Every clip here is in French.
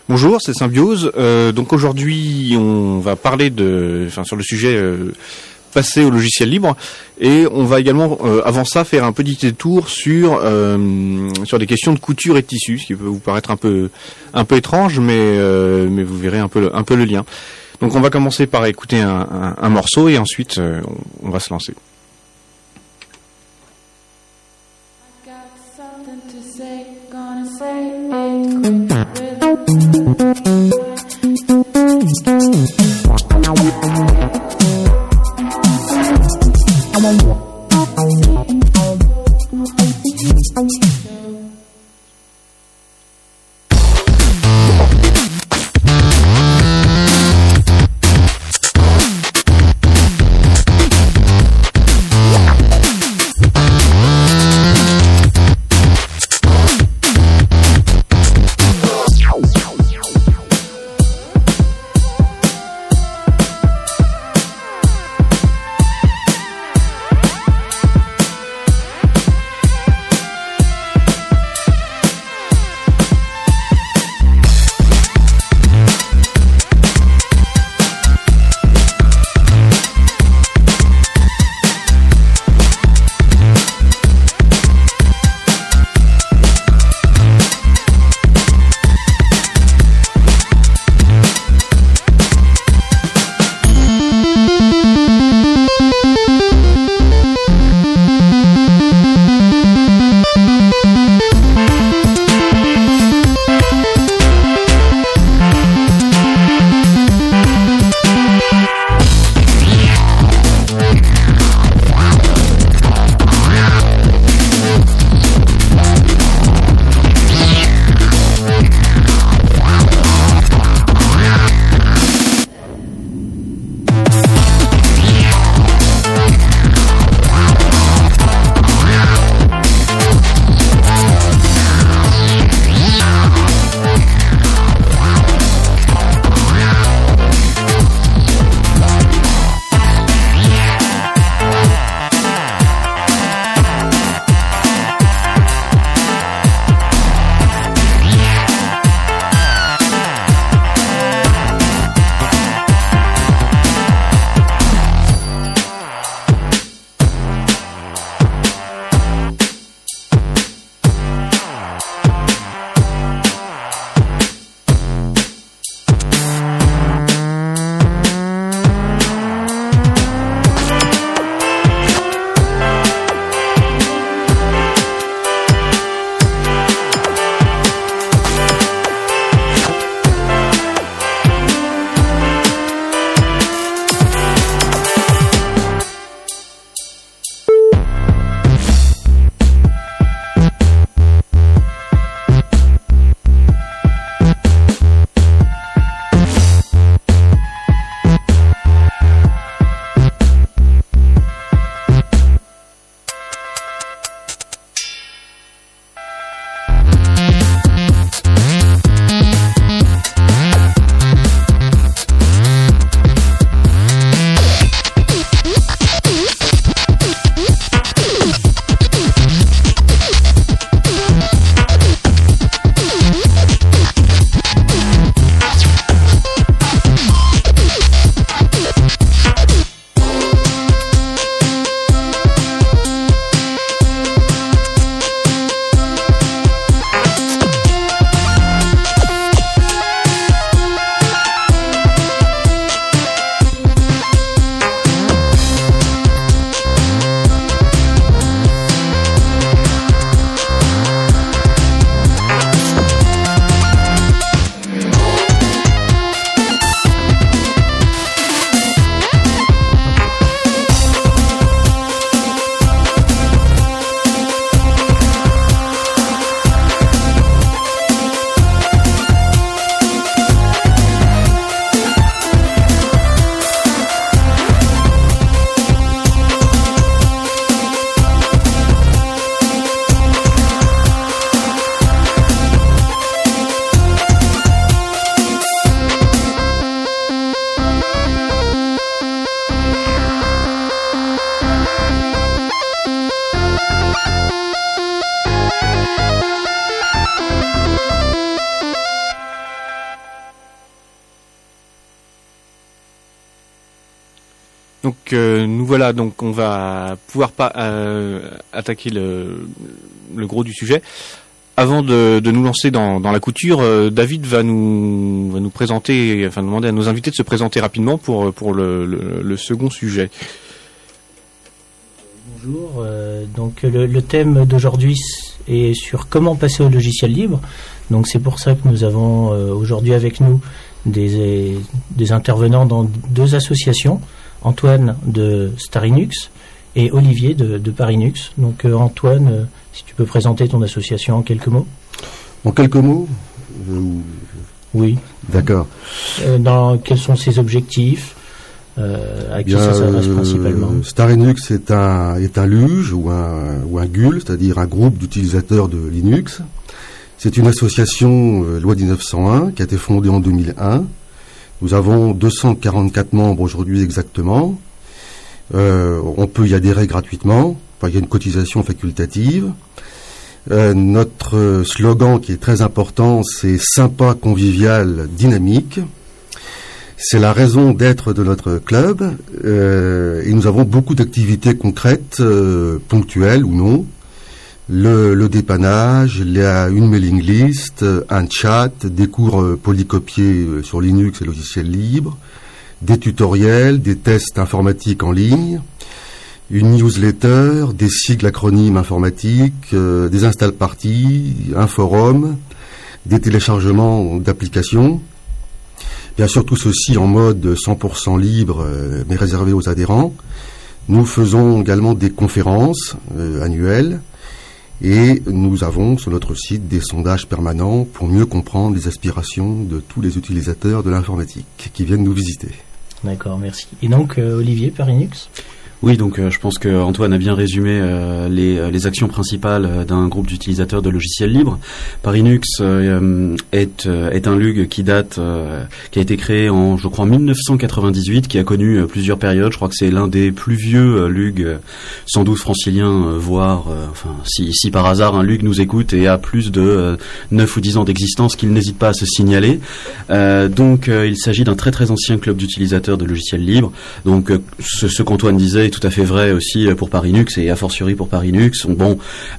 Bonjour, c'est Symbiose. Donc aujourd'hui, on va parler sur le sujet passer au logiciel libre, et on va également, avant ça, faire un petit détour sur des questions de couture et de tissu, ce qui peut vous paraître un peu étrange, mais vous verrez un peu le lien. Donc on va commencer par écouter un morceau et ensuite on va se lancer. Donc nous voilà, donc on va pouvoir attaquer le gros du sujet. Avant de nous lancer dans la couture, David va nous présenter, enfin demander à nos invités de se présenter rapidement pour le second sujet. Bonjour, donc le thème d'aujourd'hui est sur comment passer au logiciel libre. Donc c'est pour ça que nous avons aujourd'hui avec nous des intervenants dans deux associations, Antoine de Starinux et Olivier de Parinux. Donc Antoine, si tu peux présenter ton association en quelques mots. En quelques mots Oui. D'accord. Quels sont ses objectifs à qui ça s'adresse principalement? Starinux est un luge ou un GUL, c'est-à-dire un groupe d'utilisateurs de Linux. C'est une association loi 1901 qui a été fondée en 2001. Nous avons 244 membres aujourd'hui exactement. On peut y adhérer gratuitement. Enfin, il y a une cotisation facultative. Notre slogan qui est très important, c'est sympa, convivial, dynamique. C'est la raison d'être de notre club. Et nous avons beaucoup d'activités concrètes, ponctuelles ou non. Le dépannage, une mailing list, un chat, des cours polycopiés sur Linux et logiciels libres, des tutoriels, des tests informatiques en ligne, une newsletter, des sigles acronymes informatiques, des install parties, un forum, des téléchargements d'applications. Bien sûr, tout ceci en mode 100% libre, mais réservé aux adhérents. Nous faisons également des conférences annuelles. Et nous avons sur notre site des sondages permanents pour mieux comprendre les aspirations de tous les utilisateurs de l'informatique qui viennent nous visiter. D'accord, merci. Et donc Olivier, Parinux ? Oui, donc je pense que Antoine a bien résumé les actions principales d'un groupe d'utilisateurs de logiciels libres. Parinux est un LUG qui a été créé en, je crois, 1998, qui a connu plusieurs périodes. Je crois que c'est l'un des plus vieux LUG, sans doute francilien, voire, si par hasard un LUG nous écoute et a plus de 9 ou 10 ans d'existence, qu'il n'hésite pas à se signaler. Donc il s'agit d'un très très ancien club d'utilisateurs de logiciels libres. Donc ce qu'Antoine disait est tout à fait vrai aussi pour Parinux et a fortiori pour Parinux. Bon,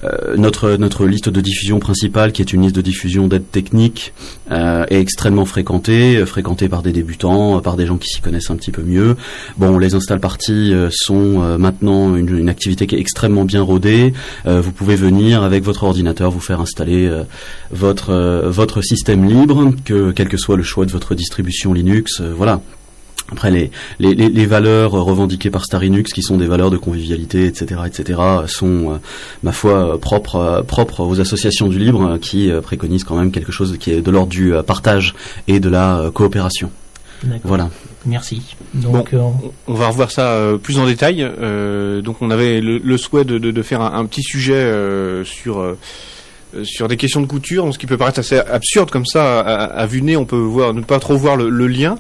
notre liste de diffusion principale, qui est une liste de diffusion d'aide technique, est extrêmement fréquentée par des débutants, par des gens qui s'y connaissent un petit peu mieux. Bon, les install parties sont maintenant une activité qui est extrêmement bien rodée. Vous pouvez venir avec votre ordinateur vous faire installer votre système libre, quel que soit le choix de votre distribution Linux. Voilà. Après, les valeurs revendiquées par Starinux, qui sont des valeurs de convivialité, etc., sont, ma foi, propres aux associations du libre, qui préconisent quand même quelque chose qui est de l'ordre du partage et de la coopération. D'accord. Voilà. Merci. Donc, on va revoir ça plus en détail. Donc, on avait le souhait de faire un petit sujet sur des questions de couture, ce qui peut paraître assez absurde comme ça à vue de nez. On peut ne pas trop voir le lien.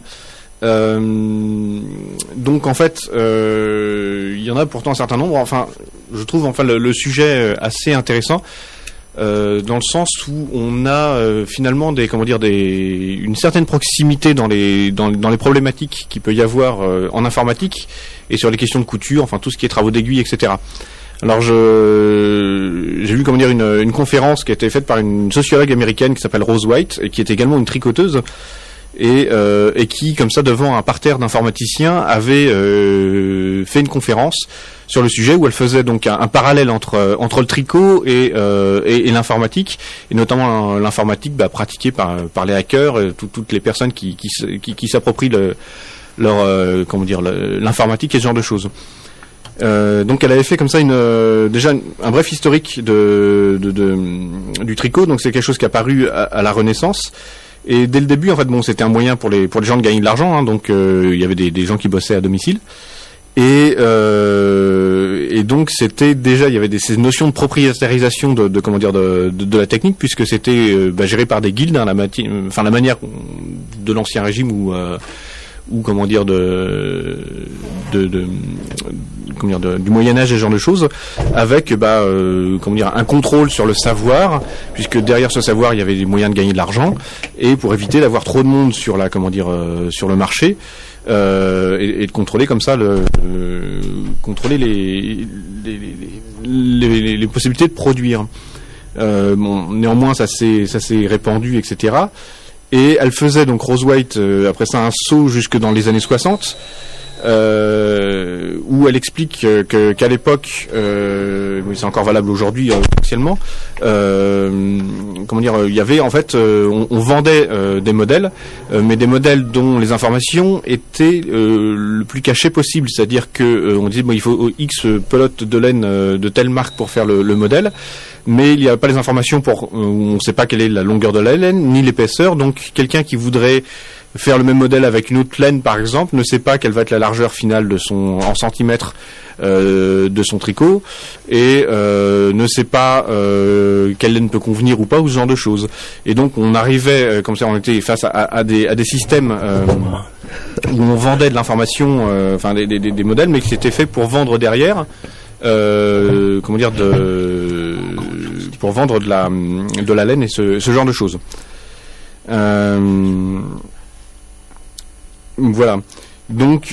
Donc en fait, il y en a pourtant un certain nombre. Enfin, je trouve le sujet assez intéressant dans le sens où on a finalement une certaine proximité dans les problématiques qu'il peut y avoir en informatique et sur les questions de couture, enfin tout ce qui est travaux d'aiguille, etc. Alors j'ai vu une conférence qui a été faite par une sociologue américaine qui s'appelle Rose White et qui est également une tricoteuse. Et qui, comme ça, devant un parterre d'informaticiens, avait fait une conférence sur le sujet où elle faisait donc un parallèle entre le tricot et l'informatique, et notamment l'informatique pratiquée par les hackers, toutes les personnes qui s'approprient l'informatique et ce genre de choses. Donc elle avait fait comme ça déjà un bref historique du tricot. Donc c'est quelque chose qui est apparu à la Renaissance. Et dès le début, c'était un moyen pour les gens de gagner de l'argent, hein, donc il y avait des gens qui bossaient à domicile. Et donc c'était déjà, il y avait ces notions de propriétarisation de la technique, puisque c'était géré par des guildes, hein, la manière de l'ancien régime ou comment dire du Moyen Âge et ce genre de choses, avec comment dire un contrôle sur le savoir, puisque derrière ce savoir il y avait des moyens de gagner de l'argent, et pour éviter d'avoir trop de monde sur la sur le marché, et de contrôler comme ça contrôler les possibilités de produire. Néanmoins ça s'est répandu, etc. Et elle faisait donc Rose White après ça un saut jusque dans les années 60, où elle explique qu'à l'époque, mais c'est encore valable aujourd'hui officiellement, comment dire, il y avait en fait, on vendait des modèles, mais des modèles dont les informations étaient le plus cachées possible, c'est-à-dire que on disait il faut X pelote de laine de telle marque pour faire le modèle. Mais il n'y a pas les informations on ne sait pas quelle est la longueur de la laine, ni l'épaisseur, donc quelqu'un qui voudrait faire le même modèle avec une autre laine par exemple, ne sait pas quelle va être la largeur finale en centimètres de son tricot, et ne sait pas quelle laine peut convenir ou pas, ou ce genre de choses. Et donc on arrivait, comme ça on était face à des systèmes où on vendait de l'information, des modèles, mais qui étaient faits pour vendre derrière, comment dire, pour vendre de la laine et ce genre de choses. Voilà. Donc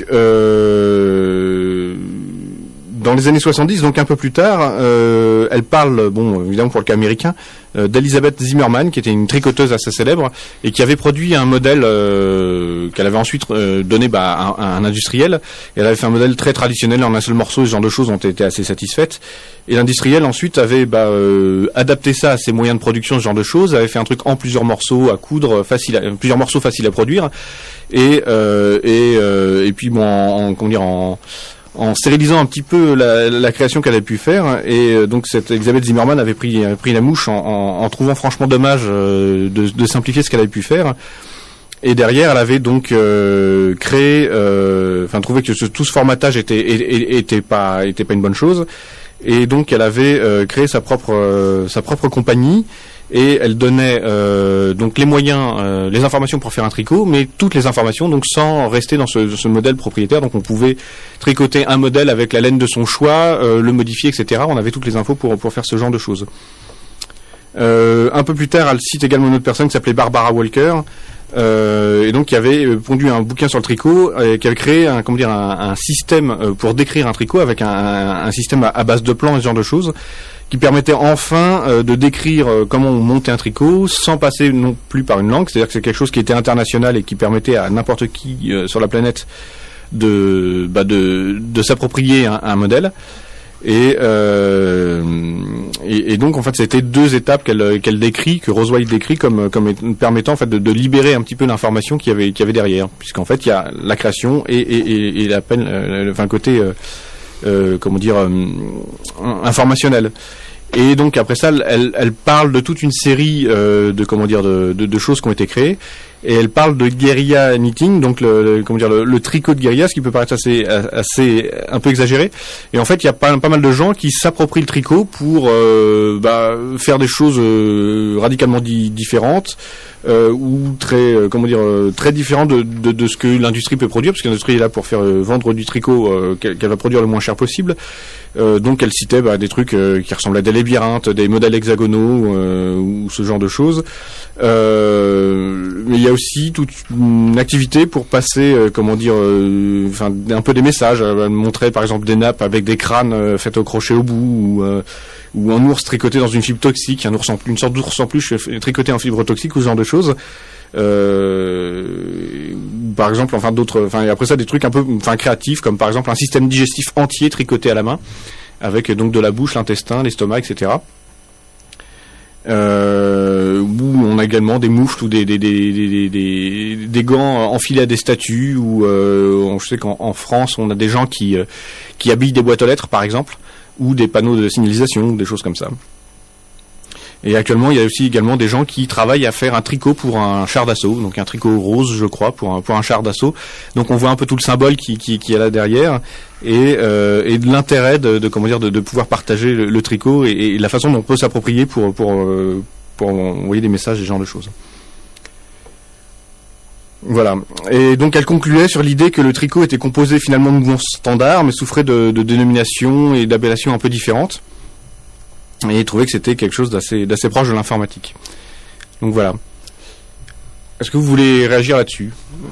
dans les années 70, donc un peu plus tard, elle parle, évidemment pour le cas américain, d'Elizabeth Zimmerman, qui était une tricoteuse assez célèbre et qui avait produit un modèle qu'elle avait ensuite donné à un industriel. Et elle avait fait un modèle très traditionnel en un seul morceau, ce genre de choses ont été assez satisfaites. Et l'industriel ensuite avait adapté ça à ses moyens de production, ce genre de choses, avait fait un truc en plusieurs morceaux à coudre, plusieurs morceaux faciles à produire, et puis en stérilisant un petit peu la création qu'elle avait pu faire, et donc cette Elizabeth Zimmerman avait pris la mouche en trouvant franchement dommage de simplifier ce qu'elle avait pu faire. Et derrière, elle avait donc créé, trouvé que tout ce formatage était pas une bonne chose, et donc elle avait créé sa propre compagnie. Et elle donnait donc les moyens, les informations pour faire un tricot, mais toutes les informations, donc sans rester dans ce modèle propriétaire. Donc on pouvait tricoter un modèle avec la laine de son choix, le modifier, etc. On avait toutes les infos pour faire ce genre de choses. Un peu plus tard, elle cite également une autre personne qui s'appelait Barbara Walker, et donc qui avait pondu un bouquin sur le tricot, qui avait créé un système pour décrire un tricot avec un système à base de plans et ce genre de choses, qui permettait enfin de décrire comment on montait un tricot sans passer non plus par une langue, c'est-à-dire que c'est quelque chose qui était international et qui permettait à n'importe qui sur la planète de s'approprier un modèle. Et donc en fait c'était deux étapes qu'elle décrit, que Rose White décrit comme permettant en fait de libérer un petit peu l'information qu'il y avait derrière, puisqu'en fait il y a la création et la peine, côté informationnel. Et donc après ça, elle parle de toute une série de choses qui ont été créées, et elle parle de guérilla knitting, donc le tricot de guérilla, ce qui peut paraître assez un peu exagéré. Et en fait, il y a pas mal de gens qui s'approprient le tricot pour faire des choses radicalement différentes, ou très différentes de ce que l'industrie peut produire, parce que l'industrie est là pour faire vendre du tricot qu'elle va produire le moins cher possible. Donc elle citait des trucs qui ressemblaient à des labyrinthes, des modèles hexagonaux, ou ce genre de choses. Mais il y a aussi toute une activité pour passer un peu des messages. Elle montrait par exemple des nappes avec des crânes faits au crochet au bout, ou un ours tricoté dans une fibre toxique, une sorte d'ours en peluche tricoté en fibre toxique, ou ce genre de choses. Par exemple, et après ça des trucs un peu créatifs, comme par exemple un système digestif entier tricoté à la main, avec donc de la bouche, l'intestin, l'estomac, etc. Où on a également des moufles ou des gants enfilés à des statues, ou je sais qu'en France on a des gens qui habillent des boîtes aux lettres par exemple, ou des panneaux de signalisation, des choses comme ça. Et actuellement, il y a aussi également des gens qui travaillent à faire un tricot pour un char d'assaut, donc un tricot rose, je crois, pour un char d'assaut. Donc on voit un peu tout le symbole qui est là derrière, et de l'intérêt de pouvoir partager le tricot, et la façon dont on peut s'approprier pour envoyer des messages, ce genre de choses. Voilà. Et donc elle concluait sur l'idée que le tricot était composé finalement de mouvements standards, mais souffrait de dénominations et d'appellations un peu différentes. Et trouvait que c'était quelque chose d'assez proche de l'informatique. Donc voilà. Est-ce que vous voulez réagir là-dessus ?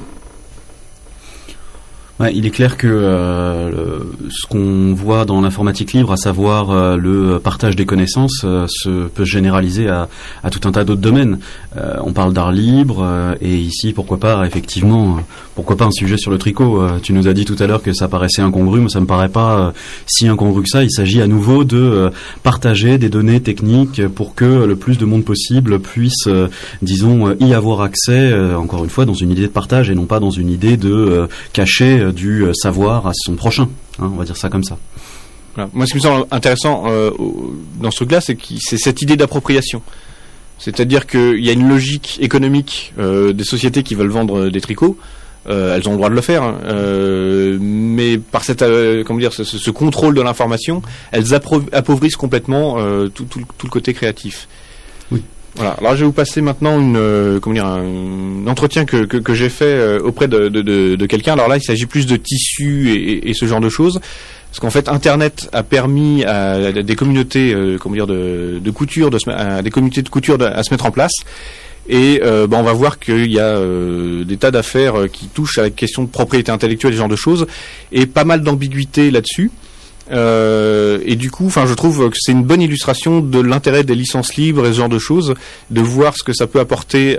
Ouais, il est clair que ce qu'on voit dans l'informatique libre, à savoir le partage des connaissances, peut se généraliser à tout un tas d'autres domaines. On parle d'art libre et ici, pourquoi pas un sujet sur le tricot. Tu nous as dit tout à l'heure que ça paraissait incongru, mais ça me paraît pas si incongru que ça. Il s'agit à nouveau de partager des données techniques pour que le plus de monde possible puisse, disons, y avoir accès, encore une fois, dans une idée de partage et non pas dans une idée de cacher du savoir à son prochain, hein, on va dire ça comme ça. Voilà. Moi, ce qui me semble intéressant dans ce truc-là, c'est cette idée d'appropriation. C'est-à-dire qu'il y a une logique économique des sociétés qui veulent vendre des tricots. Elles ont le droit de le faire, mais par ce contrôle de l'information, elles appauvrissent complètement tout le côté créatif. Oui. Voilà. Alors je vais vous passer maintenant un entretien que j'ai fait auprès de quelqu'un. Alors là, il s'agit plus de tissus et ce genre de choses, parce qu'en fait, Internet a permis à des communautés, de couture, à des communautés de couture à se mettre en place. Et on va voir qu'il y a des tas d'affaires qui touchent à la question de propriété intellectuelle et ce genre de choses, et pas mal d'ambiguïté là-dessus. Et du coup, je trouve que c'est une bonne illustration de l'intérêt des licences libres et ce genre de choses, de voir ce que ça peut apporter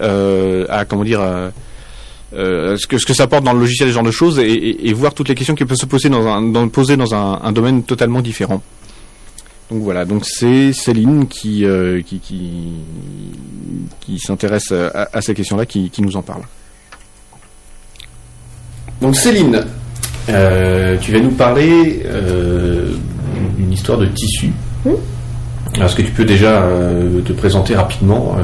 ce que ça apporte dans le logiciel et ce genre de choses, et voir toutes les questions qui peuvent se poser dans un domaine totalement différent. Donc voilà, donc c'est Céline qui s'intéresse à ces questions-là, qui nous en parle. Donc Céline, tu vas nous parler d'une histoire de tissu. Alors, est-ce que tu peux déjà te présenter rapidement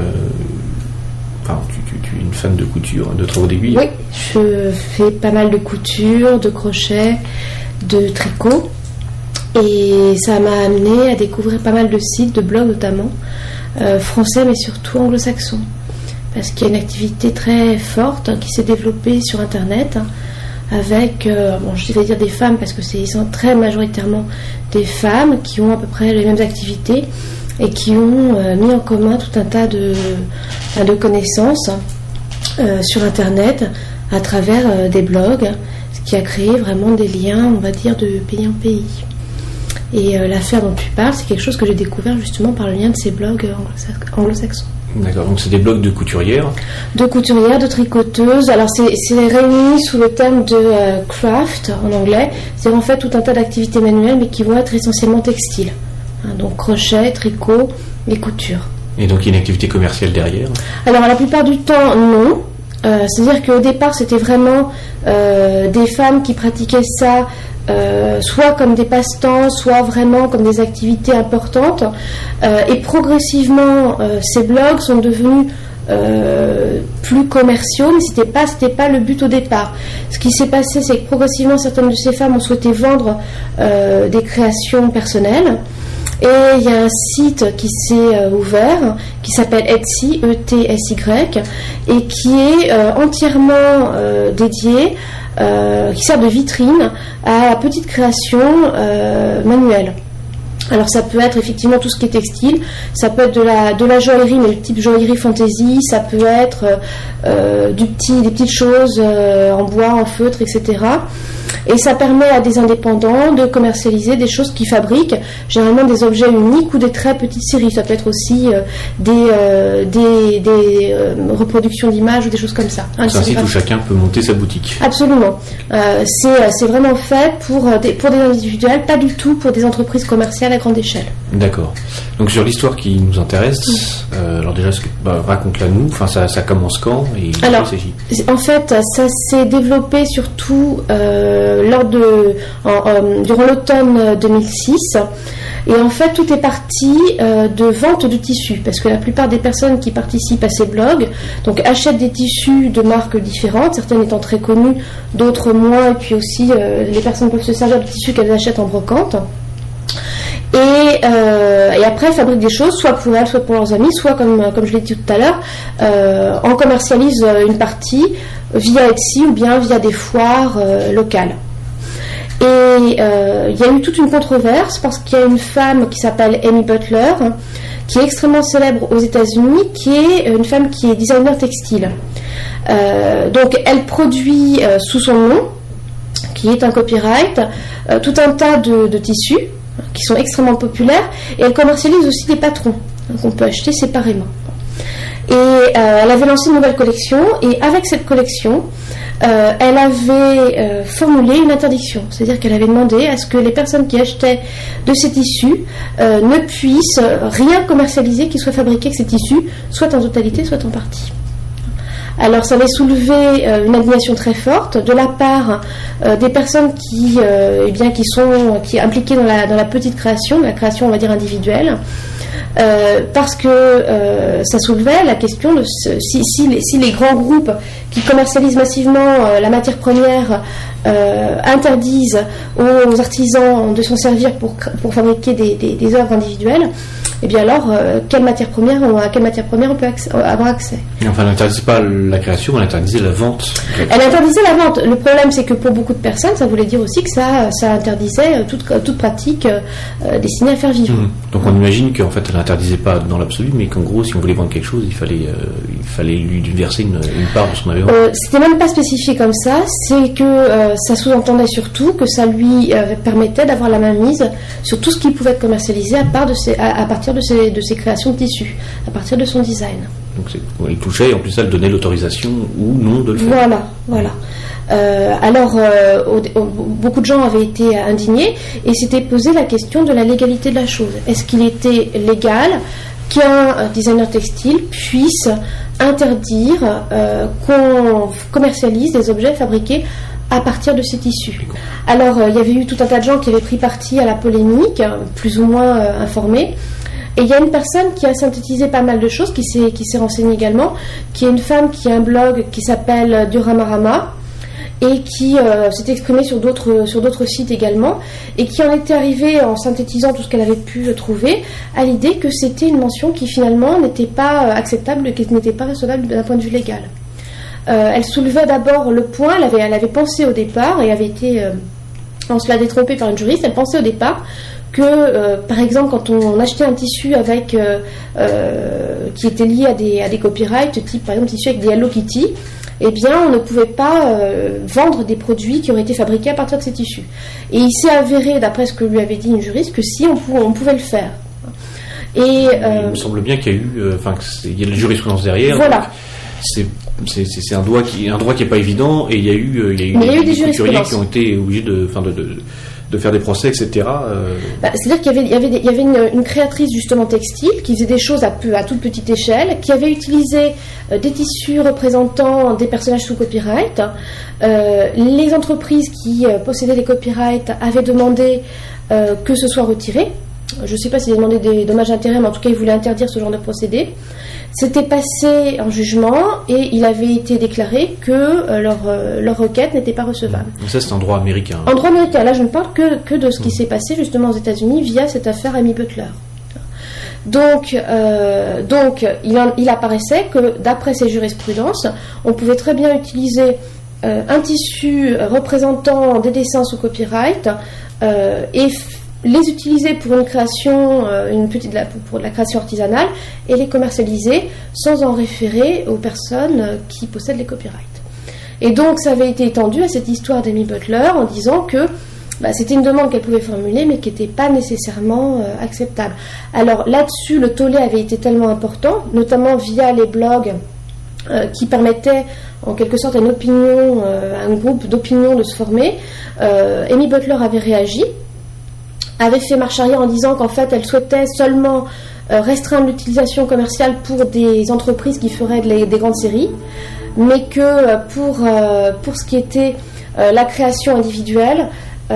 tu es une fan de couture, de travaux d'aiguille? Oui, je fais pas mal de couture, de crochet, de tricot. Et ça m'a amené à découvrir pas mal de sites, de blogs notamment, français mais surtout anglo-saxons. Parce qu'il y a une activité très forte qui s'est développée sur Internet, avec, je vais dire des femmes parce que ils sont très majoritairement des femmes qui ont à peu près les mêmes activités et qui ont mis en commun tout un tas de connaissances sur Internet à travers des blogs, ce qui a créé vraiment des liens, on va dire, de pays en pays. Et l'affaire dont tu parles, c'est quelque chose que j'ai découvert justement par le lien de ces blogs anglo-saxons. D'accord, donc c'est des blogs de couturières. De couturières, de tricoteuses. Alors c'est réuni sous le thème de craft en anglais. C'est en fait tout un tas d'activités manuelles mais qui vont être essentiellement textiles. Donc crochet, tricot et couture. Et donc il y a une activité commerciale derrière? Alors la plupart du temps non. C'est-à-dire qu'au départ c'était vraiment des femmes qui pratiquaient ça soit comme des passe-temps, soit vraiment comme des activités importantes. Et progressivement, ces blogs sont devenus plus commerciaux, mais c'était pas le but au départ. Ce qui s'est passé, c'est que progressivement, certaines de ces femmes ont souhaité vendre des créations personnelles. Et il y a un site qui s'est ouvert, qui s'appelle Etsy, E-T-S-Y, et qui est entièrement dédié, qui sert de vitrine à la petite création manuelle. Alors ça peut être effectivement tout ce qui est textile, ça peut être de la joaillerie, mais le type joaillerie fantaisie, ça peut être des petites choses en bois, en feutre, etc. Et ça permet à des indépendants de commercialiser des choses qu'ils fabriquent, généralement des objets uniques ou des très petites séries. Ça peut être aussi des reproductions d'images ou des choses comme ça. C'est un site où chacun peut monter sa boutique. Absolument. C'est vraiment fait pour des individuels, pas du tout pour des entreprises commerciales à grande échelle. D'accord. Donc sur l'histoire qui nous intéresse, alors déjà, raconte-la nous. Enfin, ça commence quand et alors, en fait, ça s'est développé surtout durant l'automne 2006. Et en fait, tout est parti de vente de tissus, parce que la plupart des personnes qui participent à ces blogs achètent des tissus de marques différentes, certaines étant très connues, d'autres moins, et puis aussi les personnes peuvent se servir de tissus qu'elles achètent en brocante. Et après, elles fabriquent des choses, soit pour elles, soit pour leurs amis, soit, comme je l'ai dit tout à l'heure, on commercialise une partie via Etsy ou bien via des foires locales. Et il y a eu toute une controverse parce qu'il y a une femme qui s'appelle Amy Butler, qui est extrêmement célèbre aux États-Unis, qui est une femme qui est designer textile. Donc elle produit sous son nom, qui est un copyright, tout un tas de tissus qui sont extrêmement populaires, et elle commercialise aussi des patrons qu'on peut acheter séparément. Et elle avait lancé une nouvelle collection, et avec cette collection, elle avait formulé une interdiction, c'est-à-dire qu'elle avait demandé à ce que les personnes qui achetaient de ces tissus ne puissent rien commercialiser qui soit fabriqué avec ces tissus, soit en totalité, soit en partie. Alors ça avait soulevé une indignation très forte de la part des personnes qui sont impliquées dans la petite création, la création on va dire individuelle, parce que ça soulevait la question de si les grands groupes qui commercialisent massivement la matière première interdisent aux artisans de s'en servir pour fabriquer des œuvres individuelles, et bien alors à quelle matière première on peut avoir accès. Et enfin, elle n'interdisait pas la création, elle interdisait la vente. Elle interdisait la vente. Le problème, c'est que pour beaucoup de personnes, ça voulait dire aussi que ça interdisait toute pratique destinée à faire vivre. Donc on imagine qu'en fait, elle n'interdisait pas dans l'absolu, mais qu'en gros, si on voulait vendre quelque chose, il fallait lui verser une part de son avait vendu. C'était même pas spécifié comme ça, c'est que ça sous-entendait surtout que ça lui permettait d'avoir la main mise sur tout ce qui pouvait être commercialisé à partir de ses créations de tissus, à partir de son design. Donc elle touchait et en plus elle donnait l'autorisation ou non de le faire. Voilà. Beaucoup de gens avaient été indignés et s'étaient posé la question de la légalité de la chose. Est-ce qu'il était légal qu'un designer textile puisse interdire qu'on commercialise des objets fabriqués à partir de ces tissus? Alors, il y avait eu tout un tas de gens qui avaient pris parti à la polémique, plus ou moins informés. Et il y a une personne qui a synthétisé pas mal de choses, qui s'est renseignée également, qui est une femme qui a un blog qui s'appelle Duramarama, et qui s'est exprimée sur d'autres sites également, et qui en était arrivée, en synthétisant tout ce qu'elle avait pu trouver, à l'idée que c'était une mention qui finalement n'était pas acceptable, et qui n'était pas recevable d'un point de vue légal. Elle soulevait d'abord le point, elle avait pensé au départ, et avait été en cela détrompée par une juriste, elle pensait au départ que, par exemple, quand on achetait un tissu avec qui était lié à des copyrights, type par exemple tissu avec des Hello Kitty, eh bien, on ne pouvait pas vendre des produits qui auraient été fabriqués à partir de ces tissus. Et il s'est avéré, d'après ce que lui avait dit une juriste, que si on pouvait le faire. Et il me semble bien qu'il y a eu, il y a de la jurisprudence derrière. Voilà. C'est un droit qui est pas évident, et il y a eu des couturiers qui ont été obligés de faire des procès, etc. C'est-à-dire qu'il y avait une créatrice justement textile qui faisait des choses à toute petite échelle, qui avait utilisé des tissus représentant des personnages sous copyright. Les entreprises qui possédaient les copyrights avaient demandé que ce soit retiré. Je ne sais pas s'ils avaient demandé des dommages et intérêts, mais en tout cas ils voulaient interdire ce genre de procédé. C'était passé en jugement et il avait été déclaré que leur requête n'était pas recevable. Donc ça, c'est en droit américain. En droit américain, là je ne parle que de ce qui s'est passé justement aux États-Unis via cette affaire Amy Butler. Donc il apparaissait que d'après ces jurisprudences, on pouvait très bien utiliser un tissu représentant des dessins sous copyright et les utiliser pour une création, pour la création artisanale, et les commercialiser sans en référer aux personnes qui possèdent les copyrights. Et donc ça avait été étendu à cette histoire d'Amy Butler en disant que c'était une demande qu'elle pouvait formuler mais qui n'était pas nécessairement acceptable. Alors là-dessus, le tollé avait été tellement important, notamment via les blogs qui permettaient en quelque sorte à un groupe d'opinion de se former. Amy Butler avait réagi, avait fait marche arrière en disant qu'en fait elle souhaitait seulement restreindre l'utilisation commerciale pour des entreprises qui feraient des grandes séries, mais que pour ce qui était la création individuelle,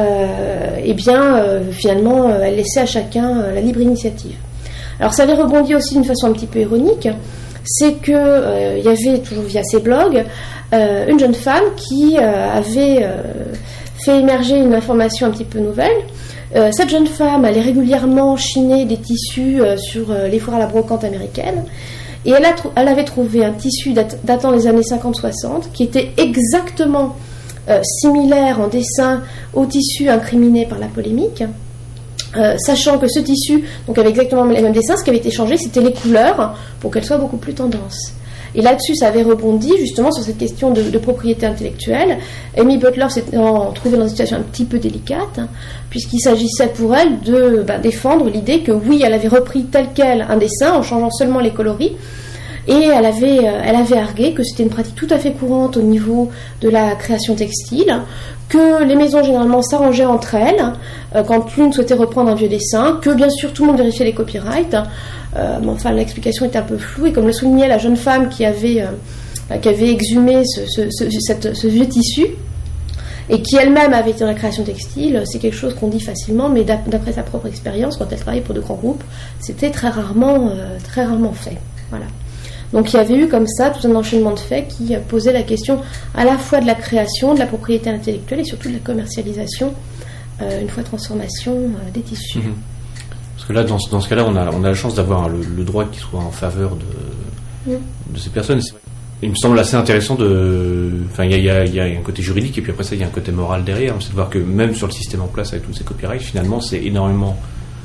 finalement elle laissait à chacun la libre initiative. Alors ça avait rebondi aussi d'une façon un petit peu ironique, c'est que il y avait toujours via ces blogs une jeune femme qui avait fait émerger une information un petit peu nouvelle. Cette jeune femme allait régulièrement chiner des tissus sur les foires à la brocante américaines, Et elle avait trouvé un tissu datant des années 50-60 qui était exactement similaire en dessin au tissu incriminé par la polémique, sachant que ce tissu donc avait exactement les mêmes dessins. Ce qui avait été changé, c'était les couleurs pour qu'elles soient beaucoup plus tendance. Et là-dessus, ça avait rebondi justement sur cette question de propriété intellectuelle. Amy Butler s'est trouvée dans une situation un petit peu délicate, puisqu'il s'agissait pour elle de défendre l'idée que oui, elle avait repris tel quel un dessin en changeant seulement les coloris. Et elle avait argué que c'était une pratique tout à fait courante au niveau de la création textile, que les maisons généralement s'arrangeaient entre elles quand l'une souhaitait reprendre un vieux dessin, que bien sûr tout le monde vérifiait les copyrights. Mais enfin, l'explication était un peu floue, et comme le soulignait la jeune femme qui avait exhumé ce vieux tissu, et qui elle-même avait été dans la création textile, c'est quelque chose qu'on dit facilement, mais d'après sa propre expérience, quand elle travaillait pour de grands groupes, c'était très rarement fait. Voilà. Donc il y avait eu comme ça tout un enchaînement de faits qui posait la question à la fois de la création, de la propriété intellectuelle et surtout de la commercialisation une fois transformation des tissus. Mmh. Parce que là, dans ce cas-là, on a la chance d'avoir le droit qui soit en faveur de ces personnes. Il me semble assez intéressant il y a un côté juridique et puis après ça, il y a un côté moral derrière. C'est de voir que même sur le système en place avec tous ces copyrights, finalement, c'est énormément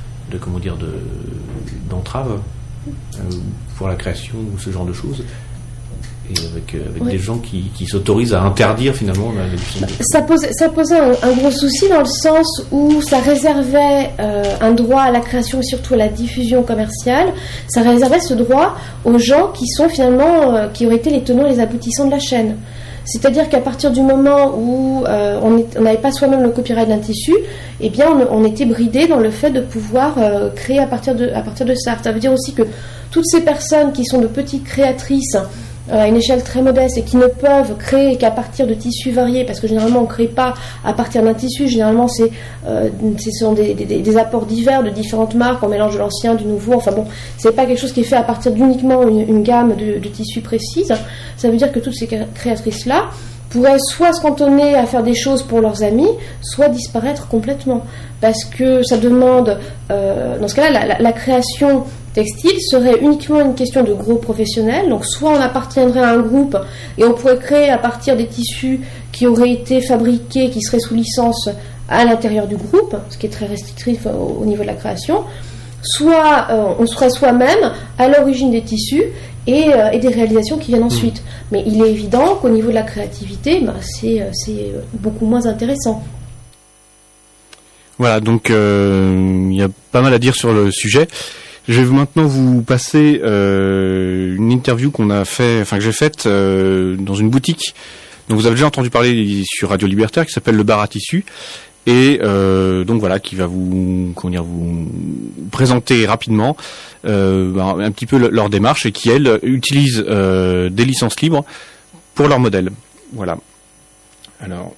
d'entraves pour la création ou ce genre de choses. Et avec des gens qui s'autorisent à interdire finalement la diffusion. Ça posait un gros souci dans le sens où ça réservait un droit à la création et surtout à la diffusion commerciale. Ça réservait ce droit aux gens qui sont finalement qui auraient été les tenants et les aboutissants de la chaîne. C'est-à-dire qu'à partir du moment où on n'avait pas soi-même le copyright d'un tissu, eh bien on était bridé dans le fait de pouvoir créer à partir de ça. Ça veut dire aussi que toutes ces personnes qui sont de petites créatrices à une échelle très modeste et qui ne peuvent créer qu'à partir de tissus variés, parce que généralement on ne crée pas à partir d'un tissu, généralement ce sont des apports divers de différentes marques, on mélange de l'ancien, du nouveau, enfin bon, c'est pas quelque chose qui est fait à partir d'uniquement une gamme de tissus précise. Ça veut dire que toutes ces créatrices-là pourraient soit se cantonner à faire des choses pour leurs amis, soit disparaître complètement, parce que ça demande, dans ce cas-là, la création textile serait uniquement une question de gros professionnels, donc soit on appartiendrait à un groupe et on pourrait créer à partir des tissus qui auraient été fabriqués, qui seraient sous licence à l'intérieur du groupe, ce qui est très restrictif au niveau de la création, soit on serait soi-même à l'origine des tissus et des réalisations qui viennent ensuite. Mais il est évident qu'au niveau de la créativité, c'est beaucoup moins intéressant. Voilà, donc il y a pas mal à dire sur le sujet. Je vais maintenant vous passer une interview que j'ai faite dans une boutique dont vous avez déjà entendu parler sur Radio Libertaire, qui s'appelle Le Bar à Tissus, et donc voilà, qui va vous présenter rapidement un petit peu leur démarche, et qui elle utilise des licences libres pour leurs modèles. Voilà. Alors.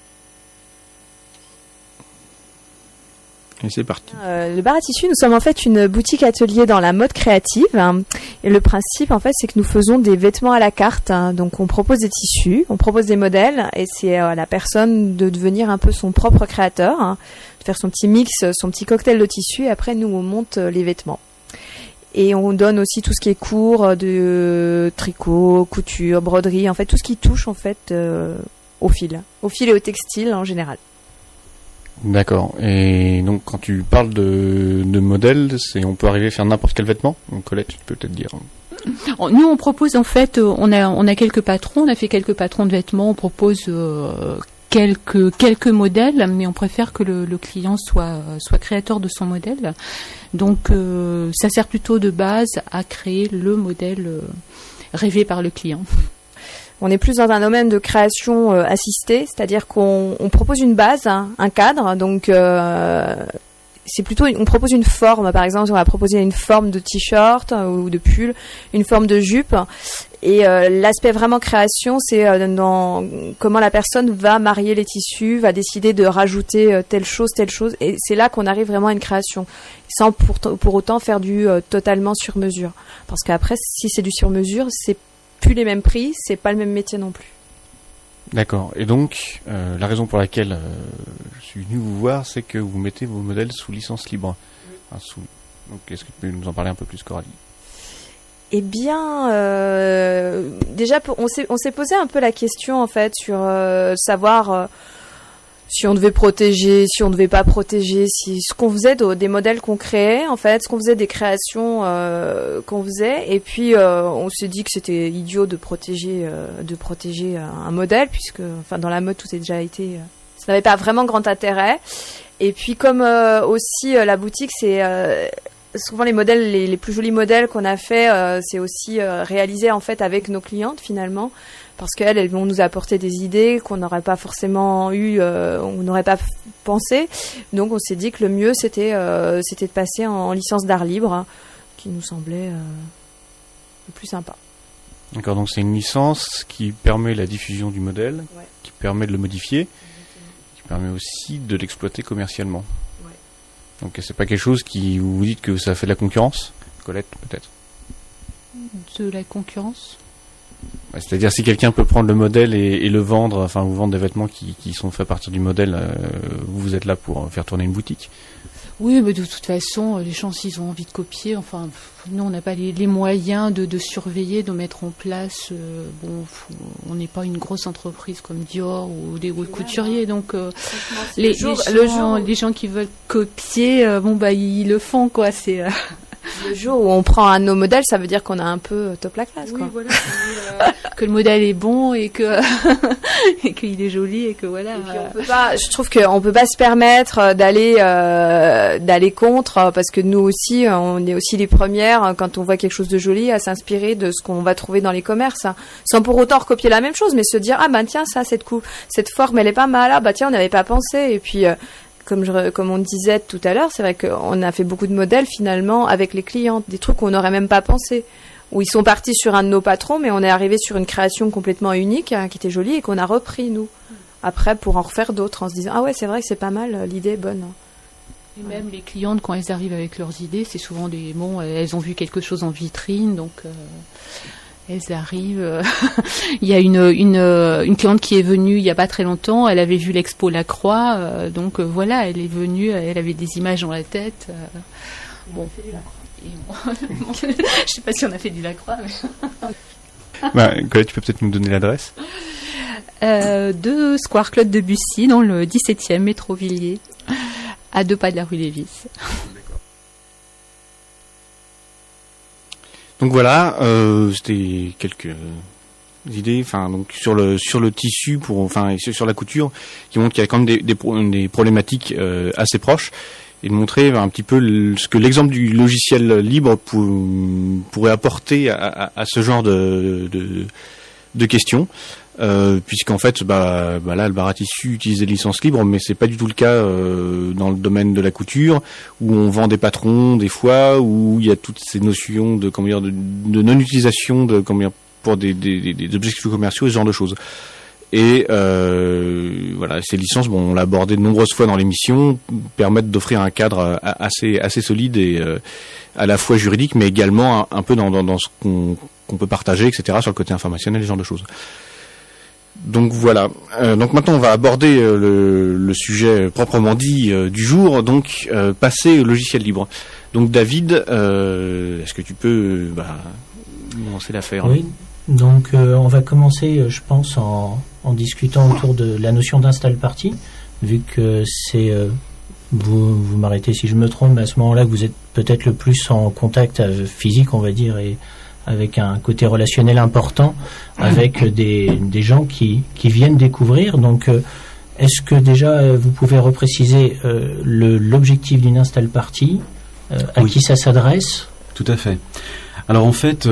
Et c'est parti. Le Bar à Tissus, nous sommes en fait une boutique atelier dans la mode créative. Et le principe, en fait, c'est que nous faisons des vêtements à la carte. Donc, on propose des tissus, on propose des modèles, et c'est à la personne de devenir un peu son propre créateur, de faire son petit mix, son petit cocktail de tissus, et après, nous, on monte les vêtements. Et on donne aussi tout ce qui est cours de tricot, couture, broderie, en fait, tout ce qui touche, en fait, au fil et au textile en général. D'accord. Et donc, quand tu parles de modèles, on peut arriver à faire n'importe quel vêtement. Donc, Colette, tu peux peut-être dire. Nous, on propose en fait, on a quelques patrons, on a fait quelques patrons de vêtements, on propose quelques modèles, mais on préfère que le client soit créateur de son modèle. Donc, ça sert plutôt de base à créer le modèle rêvé par le client. On est plus dans un domaine de création assistée, c'est-à-dire qu'on propose une base, un cadre, donc c'est plutôt, on propose une forme, par exemple, on va proposer une forme de t-shirt ou de pull, une forme de jupe, et l'aspect vraiment création, c'est dans comment la personne va marier les tissus, va décider de rajouter telle chose, et c'est là qu'on arrive vraiment à une création, sans pour autant faire du totalement sur mesure, parce qu'après, si c'est du sur mesure, c'est plus les mêmes prix, c'est pas le même métier non plus. D'accord. Et donc, la raison pour laquelle je suis venu vous voir, c'est que vous mettez vos modèles sous licence libre. Donc, est-ce que tu peux nous en parler un peu plus, Coralie ? Eh bien, déjà, on s'est posé un peu la question en fait sur savoir si on devait protéger, si on devait pas protéger, si ce qu'on faisait des modèles qu'on créait, en fait, ce qu'on faisait des créations qu'on faisait, et puis on s'est dit que c'était idiot de protéger un modèle, puisque, enfin, dans la mode tout a déjà été, ça n'avait pas vraiment grand intérêt. Et puis comme aussi la boutique, c'est souvent les modèles, les plus jolis modèles qu'on a fait, c'est aussi réalisé en fait avec nos clientes finalement. Parce qu'elles vont nous apporter des idées qu'on n'aurait pas forcément eu, on n'aurait pas pensé. Donc on s'est dit que le mieux c'était de passer en licence d'art libre, hein, qui nous semblait le plus sympa. D'accord, donc c'est une licence qui permet la diffusion du modèle, ouais, qui permet de le modifier, exactement, qui permet aussi de l'exploiter commercialement. Ouais. Donc c'est pas quelque chose qui vous dites que ça fait de la concurrence, Colette, peut-être? De la concurrence? C'est-à-dire si quelqu'un peut prendre le modèle et le vendre, enfin vous vendre des vêtements qui sont faits à partir du modèle, vous êtes là pour faire tourner une boutique. Oui, mais de toute façon, les gens s'ils ont envie de copier, enfin nous on n'a pas les moyens de surveiller, de mettre en place. On n'est pas une grosse entreprise comme Dior ou des couturiers, donc les gens qui veulent copier, ils le font quoi. C'est le jour où on prend un de nos modèles, ça veut dire qu'on a un peu top la classe, quoi. Oui, voilà. Que le modèle est bon et que et qu'il est joli et que voilà. Et puis je trouve qu'on peut pas se permettre d'aller contre, parce que nous aussi, on est aussi les premières quand on voit quelque chose de joli à s'inspirer de ce qu'on va trouver dans les commerces, hein, sans pour autant recopier la même chose, mais se dire tiens ça cette forme elle est pas mal, tiens on n'avait pas pensé, et puis comme on disait tout à l'heure, c'est vrai qu'on a fait beaucoup de modèles finalement avec les clients, des trucs qu'on n'aurait même pas pensé, où ils sont partis sur un de nos patrons, mais on est arrivé sur une création complètement unique, hein, qui était jolie et qu'on a repris nous, après pour en refaire d'autres en se disant ah ouais c'est vrai que c'est pas mal, l'idée est bonne. Et même les clientes quand elles arrivent avec leurs idées, c'est souvent elles ont vu quelque chose en vitrine, donc elles arrivent. Il y a une cliente qui est venue il y a pas très longtemps. Elle avait vu l'expo Lacroix, donc voilà, elle est venue. Elle avait des images dans la tête. Je sais pas si on a fait du Lacroix. Mais... Colette, tu peux peut-être nous donner l'adresse. De Square Claude Debussy, dans le 17e métro Villiers, à 2 pas de la rue Lévis. Donc voilà, c'était quelques idées, enfin donc sur le tissu sur la couture, qui montrent qu'il y a quand même des problématiques assez proches, et de montrer un petit peu ce que l'exemple du logiciel libre pourrait apporter à ce genre de questions. Puisqu'en fait, là, le bar à tissu utilise des licences libres, mais c'est pas du tout le cas dans le domaine de la couture, où on vend des patrons des fois, où il y a toutes ces notions de non-utilisation pour des objectifs commerciaux, ce genre de choses. Et ces licences, on l'a abordé de nombreuses fois dans l'émission, permettent d'offrir un cadre assez solide et à la fois juridique, mais également un peu dans ce qu'on peut partager, etc., sur le côté informationnel, ce genre de choses. Donc voilà. Donc maintenant on va aborder le sujet proprement dit du jour. Donc passer au logiciel libre. Donc David, est-ce que tu peux lancer l'affaire? Oui. Donc on va commencer, je pense, en discutant autour de la notion d'install party, vu que c'est vous m'arrêtez si je me trompe, mais à ce moment-là que vous êtes peut-être le plus en contact physique, on va dire, et avec un côté relationnel important avec des gens qui viennent découvrir. Donc est-ce que déjà vous pouvez repréciser l'objectif d'une install party, à qui ça s'adresse? Tout à fait. Alors en fait,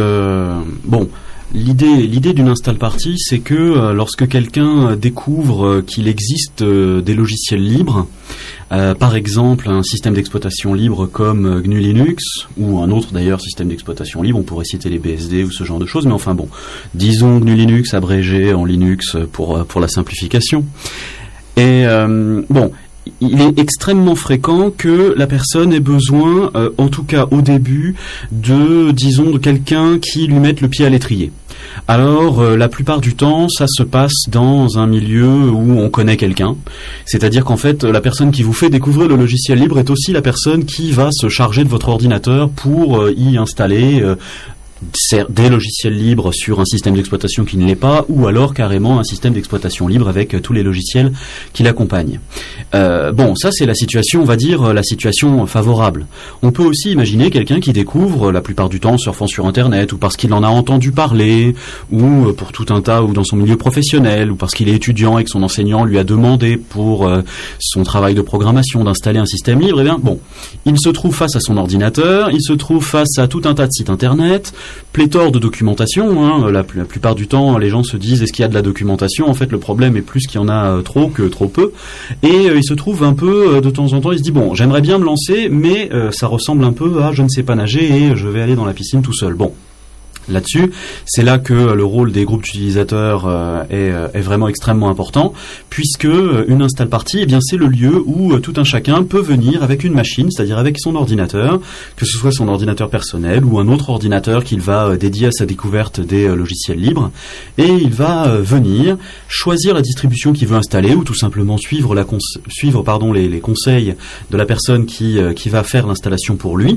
l'idée d'une install party, c'est que lorsque quelqu'un découvre qu'il existe des logiciels libres, par exemple un système d'exploitation libre comme GNU Linux, ou un autre d'ailleurs système d'exploitation libre, on pourrait citer les BSD ou ce genre de choses, mais enfin disons GNU Linux abrégé en Linux pour la simplification. Et il est extrêmement fréquent que la personne ait besoin, en tout cas au début, de quelqu'un qui lui mette le pied à l'étrier. Alors, la plupart du temps, ça se passe dans un milieu où on connaît quelqu'un. C'est-à-dire qu'en fait, la personne qui vous fait découvrir le logiciel libre est aussi la personne qui va se charger de votre ordinateur pour y installer des logiciels libres sur un système d'exploitation qui ne l'est pas, ou alors carrément un système d'exploitation libre avec tous les logiciels qui l'accompagnent. Bon, ça c'est la situation, on va dire, la situation favorable. On peut aussi imaginer quelqu'un qui découvre, la plupart du temps en surfant sur Internet, ou parce qu'il en a entendu parler, ou pour tout un tas, ou dans son milieu professionnel, ou parce qu'il est étudiant et que son enseignant lui a demandé pour son travail de programmation d'installer un système libre. Eh bien, bon, il se trouve face à son ordinateur, il se trouve face à tout un tas de sites Internet, pléthore de documentation, hein. La plupart du temps, les gens se disent est-ce qu'il y a de la documentation? En fait, le problème est plus qu'il y en a trop que trop peu. Et il se trouve un peu, de temps en temps, il se dit bon, j'aimerais bien me lancer, mais ça ressemble un peu à je ne sais pas nager et je vais aller dans la piscine tout seul. Bon. Là-dessus, c'est là que le rôle des groupes d'utilisateurs est vraiment extrêmement important, puisque une install party, eh bien c'est le lieu où tout un chacun peut venir avec une machine, c'est-à-dire avec son ordinateur, que ce soit son ordinateur personnel ou un autre ordinateur qu'il va dédier à sa découverte des logiciels libres, et il va venir choisir la distribution qu'il veut installer ou tout simplement suivre les conseils de la personne qui va faire l'installation pour lui.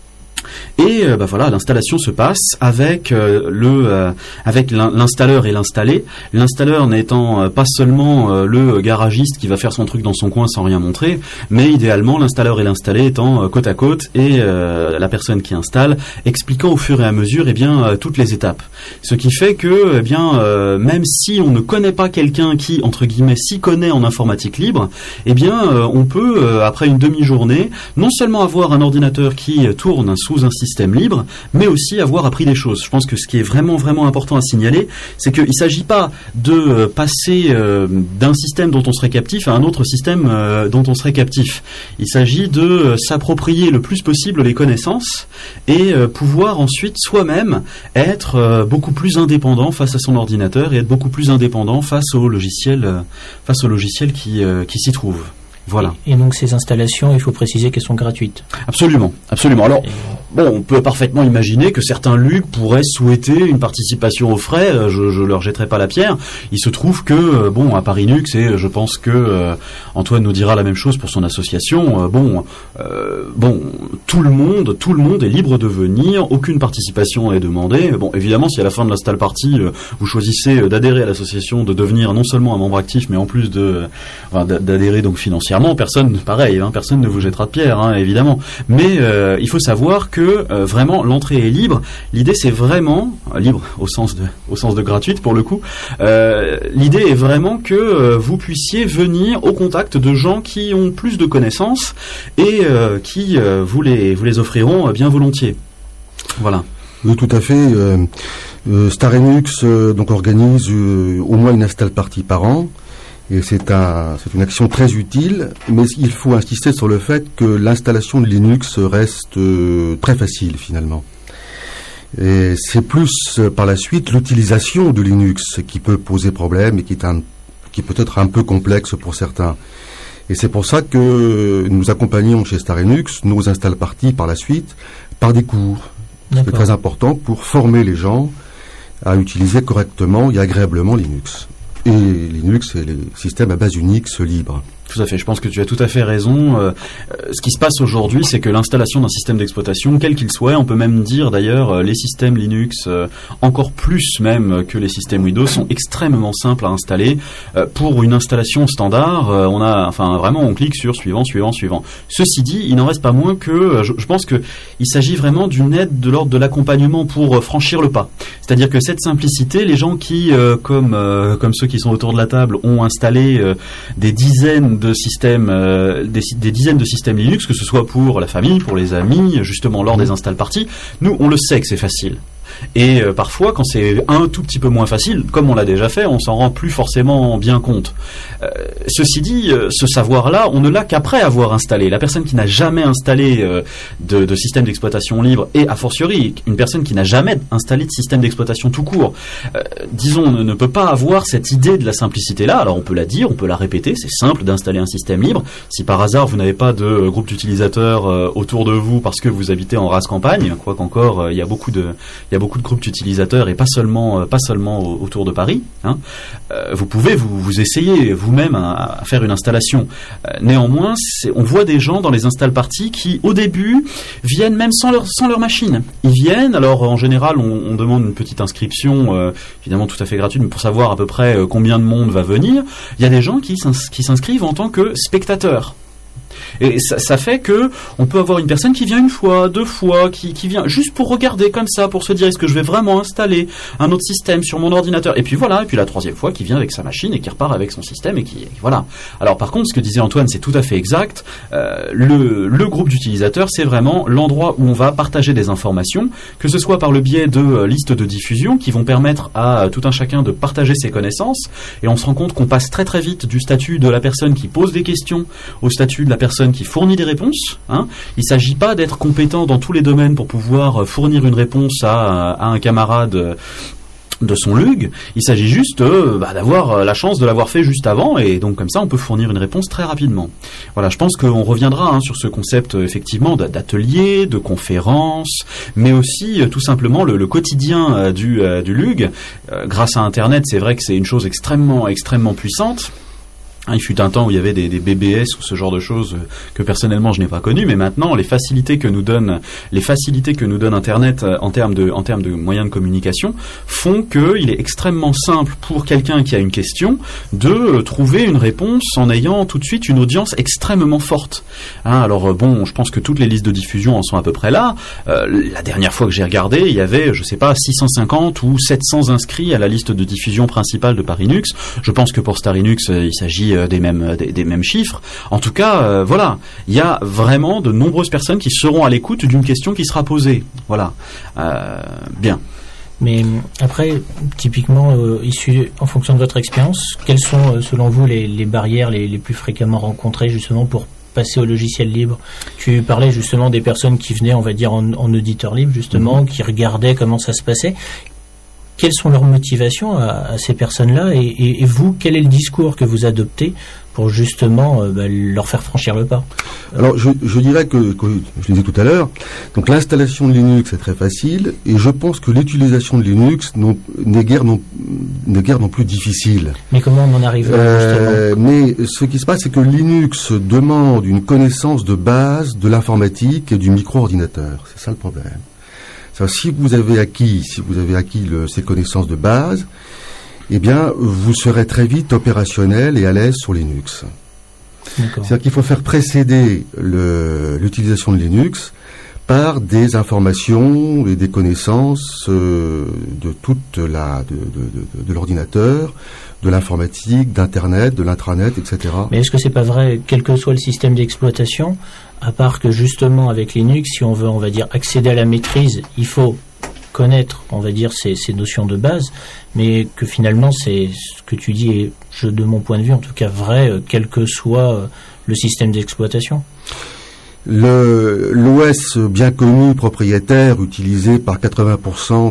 Et voilà, l'installation se passe avec l'installeur et l'installé. L'installeur n'étant pas seulement le garagiste qui va faire son truc dans son coin sans rien montrer, mais idéalement l'installeur et l'installé étant côte à côte et la personne qui installe expliquant au fur et à mesure toutes les étapes. Ce qui fait que même si on ne connaît pas quelqu'un qui entre guillemets s'y connaît en informatique libre, on peut après une demi-journée non seulement avoir un ordinateur qui tourne sous un système libre, mais aussi avoir appris des choses. Je pense que ce qui est vraiment vraiment important à signaler, c'est qu'il ne s'agit pas de passer d'un système dont on serait captif à un autre système dont on serait captif. Il s'agit de s'approprier le plus possible les connaissances et pouvoir ensuite soi-même être beaucoup plus indépendant face à son ordinateur et être beaucoup plus indépendant face au logiciel qui s'y trouve. Voilà. Et donc ces installations, il faut préciser qu'elles sont gratuites. Absolument, absolument. Alors, on peut parfaitement imaginer que certains LUG pourraient souhaiter une participation aux frais. Je leur jetterai pas la pierre. Il se trouve que, à ParisNux, et je pense que Antoine nous dira la même chose pour son association. Tout le monde est libre de venir. Aucune participation est demandée. Bon, évidemment, si à la fin de l'install party, vous choisissez d'adhérer à l'association, de devenir non seulement un membre actif, mais en plus d'adhérer donc financièrement. Personne ne vous jettera de pierre, évidemment. Mais il faut savoir que vraiment l'entrée est libre. L'idée c'est vraiment libre au sens de gratuite pour le coup. L'idée est vraiment que vous puissiez venir au contact de gens qui ont plus de connaissances et qui vous les offriront bien volontiers. Voilà. Oui, tout à fait. StarEnux donc organise au moins une install party par an. Et c'est une action très utile, mais il faut insister sur le fait que l'installation de Linux reste très facile finalement. Et c'est plus par la suite l'utilisation de Linux qui peut poser problème et qui peut être un peu complexe pour certains. Et c'est pour ça que nous accompagnons chez StarEnux nos install parties par la suite par des cours. C'est très important pour former les gens à utiliser correctement et agréablement Linux. Et Linux est le système à base Unix libre. Tout à fait, je pense que tu as tout à fait raison. Ce qui se passe aujourd'hui, c'est que l'installation d'un système d'exploitation, quel qu'il soit, on peut même dire d'ailleurs les systèmes Linux, encore plus même que les systèmes Windows, sont extrêmement simples à installer. Pour une installation standard, on clique sur suivant. Ceci dit, il n'en reste pas moins que je pense que il s'agit vraiment d'une aide de l'ordre de l'accompagnement pour franchir le pas. C'est-à-dire que cette simplicité, les gens qui, comme ceux qui sont autour de la table, ont installé des dizaines de systèmes, des dizaines de systèmes Linux, que ce soit pour la famille, pour les amis, justement lors des install parties. Nous, on le sait que c'est facile. Et parfois, quand c'est un tout petit peu moins facile, comme on l'a déjà fait, on s'en rend plus forcément bien compte. Ceci dit, ce savoir-là, on ne l'a qu'après avoir installé. La personne qui n'a jamais installé de système d'exploitation libre, et a fortiori, une personne qui n'a jamais installé de système d'exploitation tout court, ne peut pas avoir cette idée de la simplicité-là. Alors on peut la dire, on peut la répéter, c'est simple d'installer un système libre. Si par hasard vous n'avez pas de groupe d'utilisateurs autour de vous parce que vous habitez en rase campagne, quoiqu'encore il y a beaucoup de beaucoup de groupes d'utilisateurs et pas seulement autour de Paris. Hein. Vous pouvez vous essayer vous-même à faire une installation. Néanmoins, on voit des gens dans les install parties qui, au début, viennent même sans leur machine. Ils viennent, alors en général, on demande une petite inscription, évidemment tout à fait gratuite, mais pour savoir à peu près combien de monde va venir. Il y a des gens qui s'inscrivent en tant que spectateurs. Et ça fait que on peut avoir une personne qui vient une fois, 2 fois, qui vient juste pour regarder comme ça, pour se dire est-ce que je vais vraiment installer un autre système sur mon ordinateur. Et puis voilà, et puis la 3e fois qui vient avec sa machine et qui repart avec son système et voilà. Alors par contre, ce que disait Antoine, c'est tout à fait exact. Le groupe d'utilisateurs, c'est vraiment l'endroit où on va partager des informations, que ce soit par le biais de listes de diffusion qui vont permettre à tout un chacun de partager ses connaissances. Et on se rend compte qu'on passe très très vite du statut de la personne qui pose des questions au statut de la personne qui fournit des réponses. Hein. Il ne s'agit pas d'être compétent dans tous les domaines pour pouvoir fournir une réponse à un camarade de son LUG. Il s'agit juste d'avoir la chance de l'avoir fait juste avant, et donc comme ça on peut fournir une réponse très rapidement. Voilà, je pense qu'on reviendra sur ce concept effectivement d'atelier, de conférences, mais aussi tout simplement le quotidien du LUG. Grâce à Internet, c'est vrai que c'est une chose extrêmement puissante. Il fut un temps où il y avait des BBS ou ce genre de choses que personnellement je n'ai pas connues, mais maintenant les facilités que nous donne Internet en termes de moyens de communication font qu'il est extrêmement simple pour quelqu'un qui a une question de trouver une réponse en ayant tout de suite une audience extrêmement forte. Hein, alors bon, je pense que toutes les listes de diffusion en sont à peu près là. La dernière fois que j'ai regardé, il y avait, je sais pas, 650 ou 700 inscrits à la liste de diffusion principale de Parinux. Je pense que pour Starinux, il s'agit des mêmes chiffres. En tout cas, voilà, il y a vraiment de nombreuses personnes qui seront à l'écoute d'une question qui sera posée. Voilà, bien. Mais après, typiquement, en fonction de votre expérience, quelles sont, selon vous, les barrières les plus fréquemment rencontrées justement pour passer au logiciel libre? Tu parlais justement des personnes qui venaient, on va dire, en auditeur libre, justement, qui regardaient comment ça se passait. Quelles sont leurs motivations à ces personnes-là, et vous, quel est le discours que vous adoptez pour justement leur faire franchir le pas? Alors je dirais que je l'ai dit tout à l'heure, donc l'installation de Linux est très facile, et je pense que l'utilisation de Linux n'est guère non plus difficile. Mais comment on en arrive là, justement? Mais ce qui se passe, c'est que Linux demande une connaissance de base de l'informatique et du micro-ordinateur. C'est ça le problème. Si vous avez acquis ces connaissances de base, eh bien, vous serez très vite opérationnel et à l'aise sur Linux. C'est-à-dire qu'il faut faire précéder l'utilisation de Linux par des informations et des connaissances de l'ordinateur, de l'informatique, d'Internet, de l'intranet, etc. Mais est-ce que c'est pas vrai, quel que soit le système d'exploitation, à part que justement avec Linux, si on veut, on va dire, accéder à la maîtrise, il faut connaître, on va dire, ces notions de base, mais que finalement, c'est ce que tu dis, et de mon point de vue, en tout cas vrai, quel que soit le système d'exploitation. L'OS bien connu, propriétaire, utilisé par 80%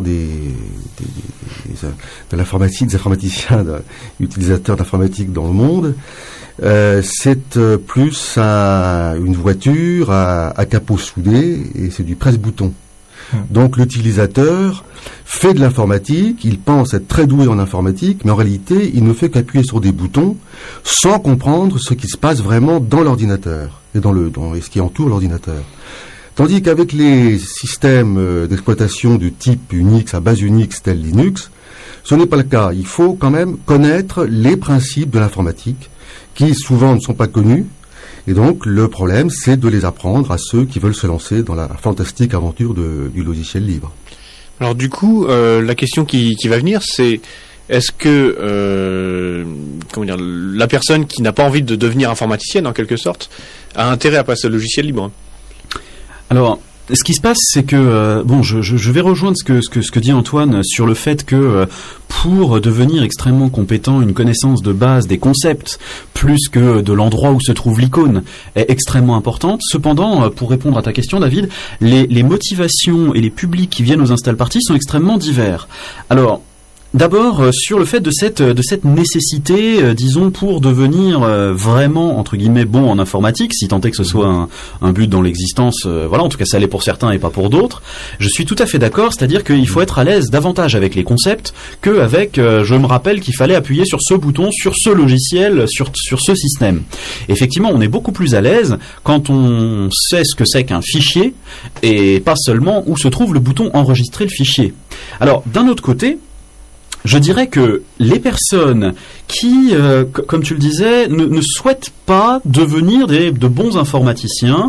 de l'informatique, des informaticiens, utilisateurs d'informatique dans le monde, c'est plus une voiture à capot soudé, et c'est du presse-bouton. Donc l'utilisateur fait de l'informatique, il pense être très doué en informatique, mais en réalité, il ne fait qu'appuyer sur des boutons sans comprendre ce qui se passe vraiment dans l'ordinateur et dans ce qui entoure l'ordinateur. Tandis qu'avec les systèmes d'exploitation de type Unix, à base Unix, tel Linux, ce n'est pas le cas. Il faut quand même connaître les principes de l'informatique, qui souvent ne sont pas connus. Et donc, le problème, c'est de les apprendre à ceux qui veulent se lancer dans la fantastique aventure du logiciel libre. Alors du coup, la question qui va venir, c'est est-ce que la personne qui n'a pas envie de devenir informaticienne, en quelque sorte, a intérêt à passer au logiciel libre? Alors, ce qui se passe, c'est que je vais rejoindre ce que dit Antoine sur le fait que pour devenir extrêmement compétent, une connaissance de base des concepts plus que de l'endroit où se trouve l'icône est extrêmement importante. Cependant, pour répondre à ta question, David, les motivations et les publics qui viennent aux install parties sont extrêmement divers. Alors, D'abord, sur le fait de cette nécessité, disons, pour devenir vraiment, entre guillemets, bon en informatique, si tant est que ce soit un but dans l'existence, voilà, en tout cas ça l'est pour certains et pas pour d'autres, je suis tout à fait d'accord, c'est-à-dire qu'il faut être à l'aise davantage avec les concepts qu'avec, je me rappelle qu'il fallait appuyer sur ce bouton, sur ce logiciel, sur ce système. Effectivement, on est beaucoup plus à l'aise quand on sait ce que c'est qu'un fichier et pas seulement où se trouve le bouton enregistrer le fichier. Alors, d'un autre côté, je dirais que les personnes qui, comme tu le disais, ne souhaitent pas devenir de bons informaticiens,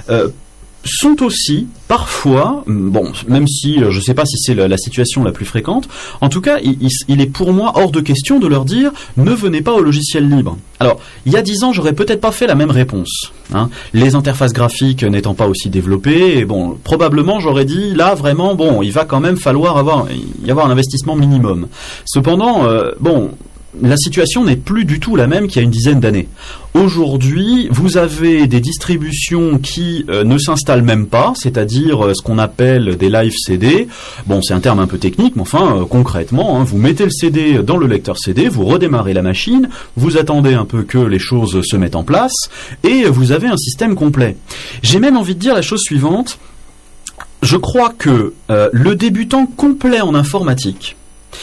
sont aussi parfois, bon, même si je ne sais pas si c'est la situation la plus fréquente, en tout cas, il est pour moi hors de question de leur dire ne venez pas au logiciel libre. Alors, il y a 10 ans, j'aurais peut-être pas fait la même réponse. Les interfaces graphiques n'étant pas aussi développées, et bon, probablement j'aurais dit là vraiment, bon, il va quand même falloir y avoir un investissement minimum. Cependant, bon. La situation n'est plus du tout la même qu'il y a une dizaine d'années. Aujourd'hui, vous avez des distributions qui ne s'installent même pas, c'est-à-dire ce qu'on appelle des live CD. Bon, c'est un terme un peu technique, mais enfin, concrètement, vous mettez le CD dans le lecteur CD, vous redémarrez la machine, vous attendez un peu que les choses se mettent en place, et vous avez un système complet. J'ai même envie de dire la chose suivante. Je crois que le débutant complet en informatique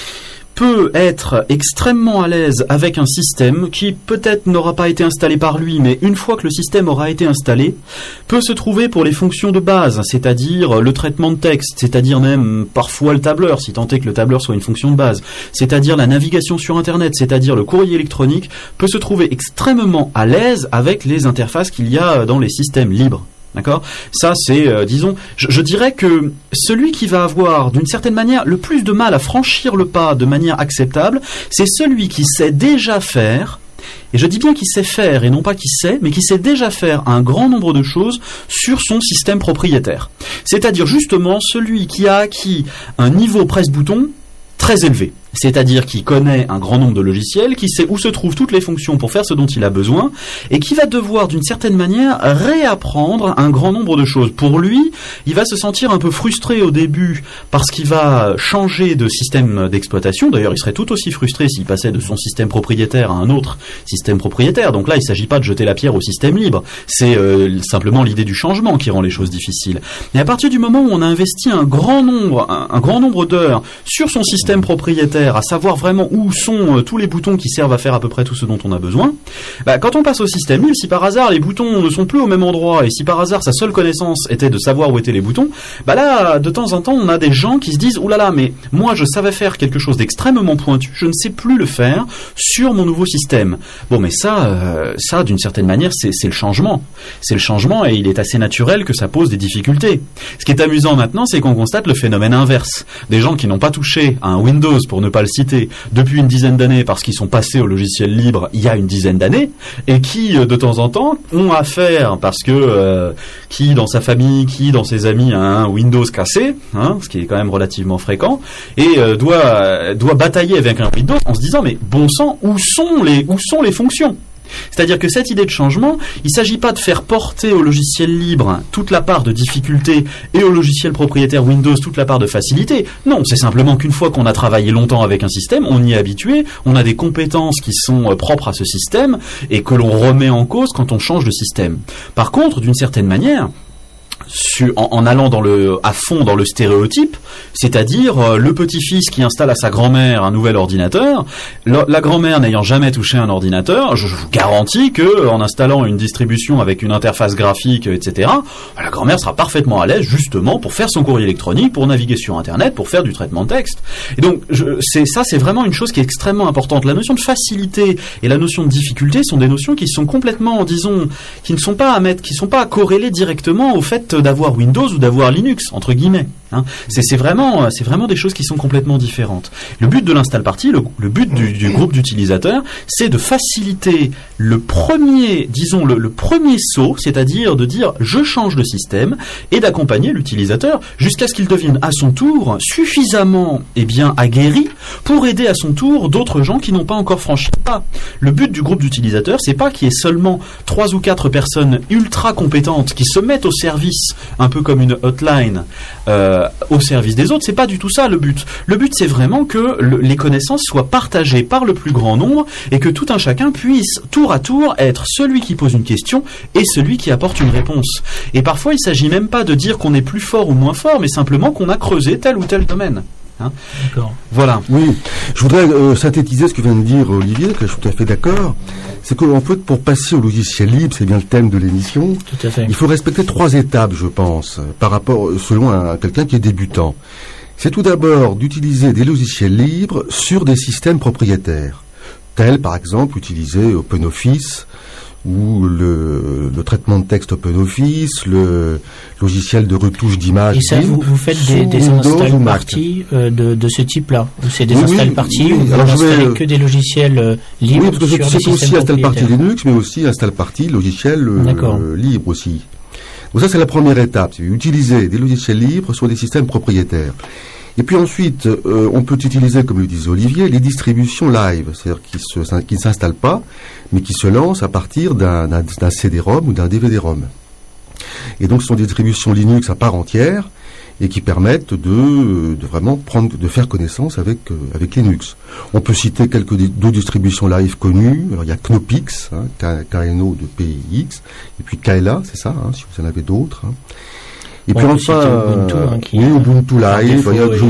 peut être extrêmement à l'aise avec un système qui peut-être n'aura pas été installé par lui, mais une fois que le système aura été installé, peut se trouver pour les fonctions de base, c'est-à-dire le traitement de texte, c'est-à-dire même parfois le tableur, si tant est que le tableur soit une fonction de base, c'est-à-dire la navigation sur Internet, c'est-à-dire le courrier électronique, peut se trouver extrêmement à l'aise avec les interfaces qu'il y a dans les systèmes libres. D'accord ? Ça, c'est, disons, je dirais que celui qui va avoir, d'une certaine manière, le plus de mal à franchir le pas de manière acceptable, c'est celui qui sait déjà faire, et je dis bien qu'il sait faire, et non pas qui sait, mais qui sait déjà faire un grand nombre de choses sur son système propriétaire. C'est-à-dire, justement, celui qui a acquis un niveau presse-bouton très élevé. C'est-à-dire qui connaît un grand nombre de logiciels, qui sait où se trouvent toutes les fonctions pour faire ce dont il a besoin, et qui va devoir d'une certaine manière réapprendre un grand nombre de choses. Pour lui, il va se sentir un peu frustré au début parce qu'il va changer de système d'exploitation. D'ailleurs, il serait tout aussi frustré s'il passait de son système propriétaire à un autre système propriétaire. Donc là, il ne s'agit pas de jeter la pierre au système libre. C'est simplement l'idée du changement qui rend les choses difficiles. Et à partir du moment où on a investi un grand nombre d'heures sur son système propriétaire, à savoir vraiment où sont tous les boutons qui servent à faire à peu près tout ce dont on a besoin, quand on passe au système libre, si par hasard les boutons ne sont plus au même endroit et si par hasard sa seule connaissance était de savoir où étaient les boutons, là, de temps en temps, on a des gens qui se disent « Oulala, mais moi je savais faire quelque chose d'extrêmement pointu, je ne sais plus le faire sur mon nouveau système. » Bon, mais ça d'une certaine manière, c'est le changement. C'est le changement et il est assez naturel que ça pose des difficultés. Ce qui est amusant maintenant, c'est qu'on constate le phénomène inverse. Des gens qui n'ont pas touché à un Windows, pour ne pas le citer, depuis une dizaine d'années parce qu'ils sont passés au logiciel libre il y a une dizaine d'années, et qui, de temps en temps, ont affaire parce que qui dans sa famille, qui dans ses amis a un Windows cassé, ce qui est quand même relativement fréquent, et doit batailler avec un Windows en se disant mais bon sang, où sont les fonctions ? C'est-à-dire que cette idée de changement, il ne s'agit pas de faire porter au logiciel libre toute la part de difficulté et au logiciel propriétaire Windows toute la part de facilité. Non, c'est simplement qu'une fois qu'on a travaillé longtemps avec un système, on y est habitué, on a des compétences qui sont propres à ce système et que l'on remet en cause quand on change de système. Par contre, d'une certaine manière, en allant à fond dans le stéréotype, c'est-à-dire le petit-fils qui installe à sa grand-mère un nouvel ordinateur, la grand-mère n'ayant jamais touché un ordinateur, je vous garantis que en installant une distribution avec une interface graphique, etc., la grand-mère sera parfaitement à l'aise justement pour faire son courrier électronique, pour naviguer sur Internet, pour faire du traitement de texte. Et donc c'est vraiment une chose qui est extrêmement importante. La notion de facilité et la notion de difficulté sont des notions qui sont complètement, disons, qui ne sont pas à corréler directement au fait d'avoir Windows ou d'avoir Linux, entre guillemets. C'est vraiment des choses qui sont complètement différentes. Le but de l'install party, le but du groupe d'utilisateurs, c'est de faciliter le premier saut, c'est-à-dire de dire je change de système et d'accompagner l'utilisateur jusqu'à ce qu'il devienne à son tour suffisamment aguerri pour aider à son tour d'autres gens qui n'ont pas encore franchi le pas. Le but du groupe d'utilisateurs, c'est pas qu'il y ait seulement 3 ou 4 personnes ultra compétentes qui se mettent au service, un peu comme une hotline, au service des autres. C'est pas du tout ça le but. Le but, c'est vraiment que les connaissances soient partagées par le plus grand nombre et que tout un chacun puisse tour à tour être celui qui pose une question et celui qui apporte une réponse. Et parfois, il s'agit même pas de dire qu'on est plus fort ou moins fort, mais simplement qu'on a creusé tel ou tel domaine. Hein. D'accord. Voilà. Oui, je voudrais synthétiser ce que vient de dire Olivier, que je suis tout à fait d'accord. C'est qu'en fait, pour passer au logiciel libre, c'est bien le thème de l'émission, Tout à fait. il faut respecter 3 étapes, je pense, par rapport, selon quelqu'un qui est débutant. C'est tout d'abord d'utiliser des logiciels libres sur des systèmes propriétaires, tels par exemple utiliser OpenOffice, ou le traitement de texte OpenOffice, le logiciel de retouche d'image. Et ça, vous faites des install parties de ce type-là, ou c'est des install parties, ou vous installez que des logiciels libres. Oui, parce que c'est aussi install party Linux, mais aussi install party logiciel libre aussi. Donc ça, c'est la première étape, c'est utiliser des logiciels libres sur des systèmes propriétaires. Et puis ensuite, on peut utiliser, comme le disait Olivier, les distributions live, c'est-à-dire qui ne s'installent pas, mais qui se lancent à partir d'un CD-ROM ou d'un DVD-ROM. Et donc, ce sont des distributions Linux à part entière et qui permettent de vraiment de faire connaissance avec Linux. On peut citer deux distributions live connues. Alors, il y a Knopix, KNO de PIX, et puis Kaela, c'est ça, si vous en avez d'autres. Et puis enfin, Ubuntu Live,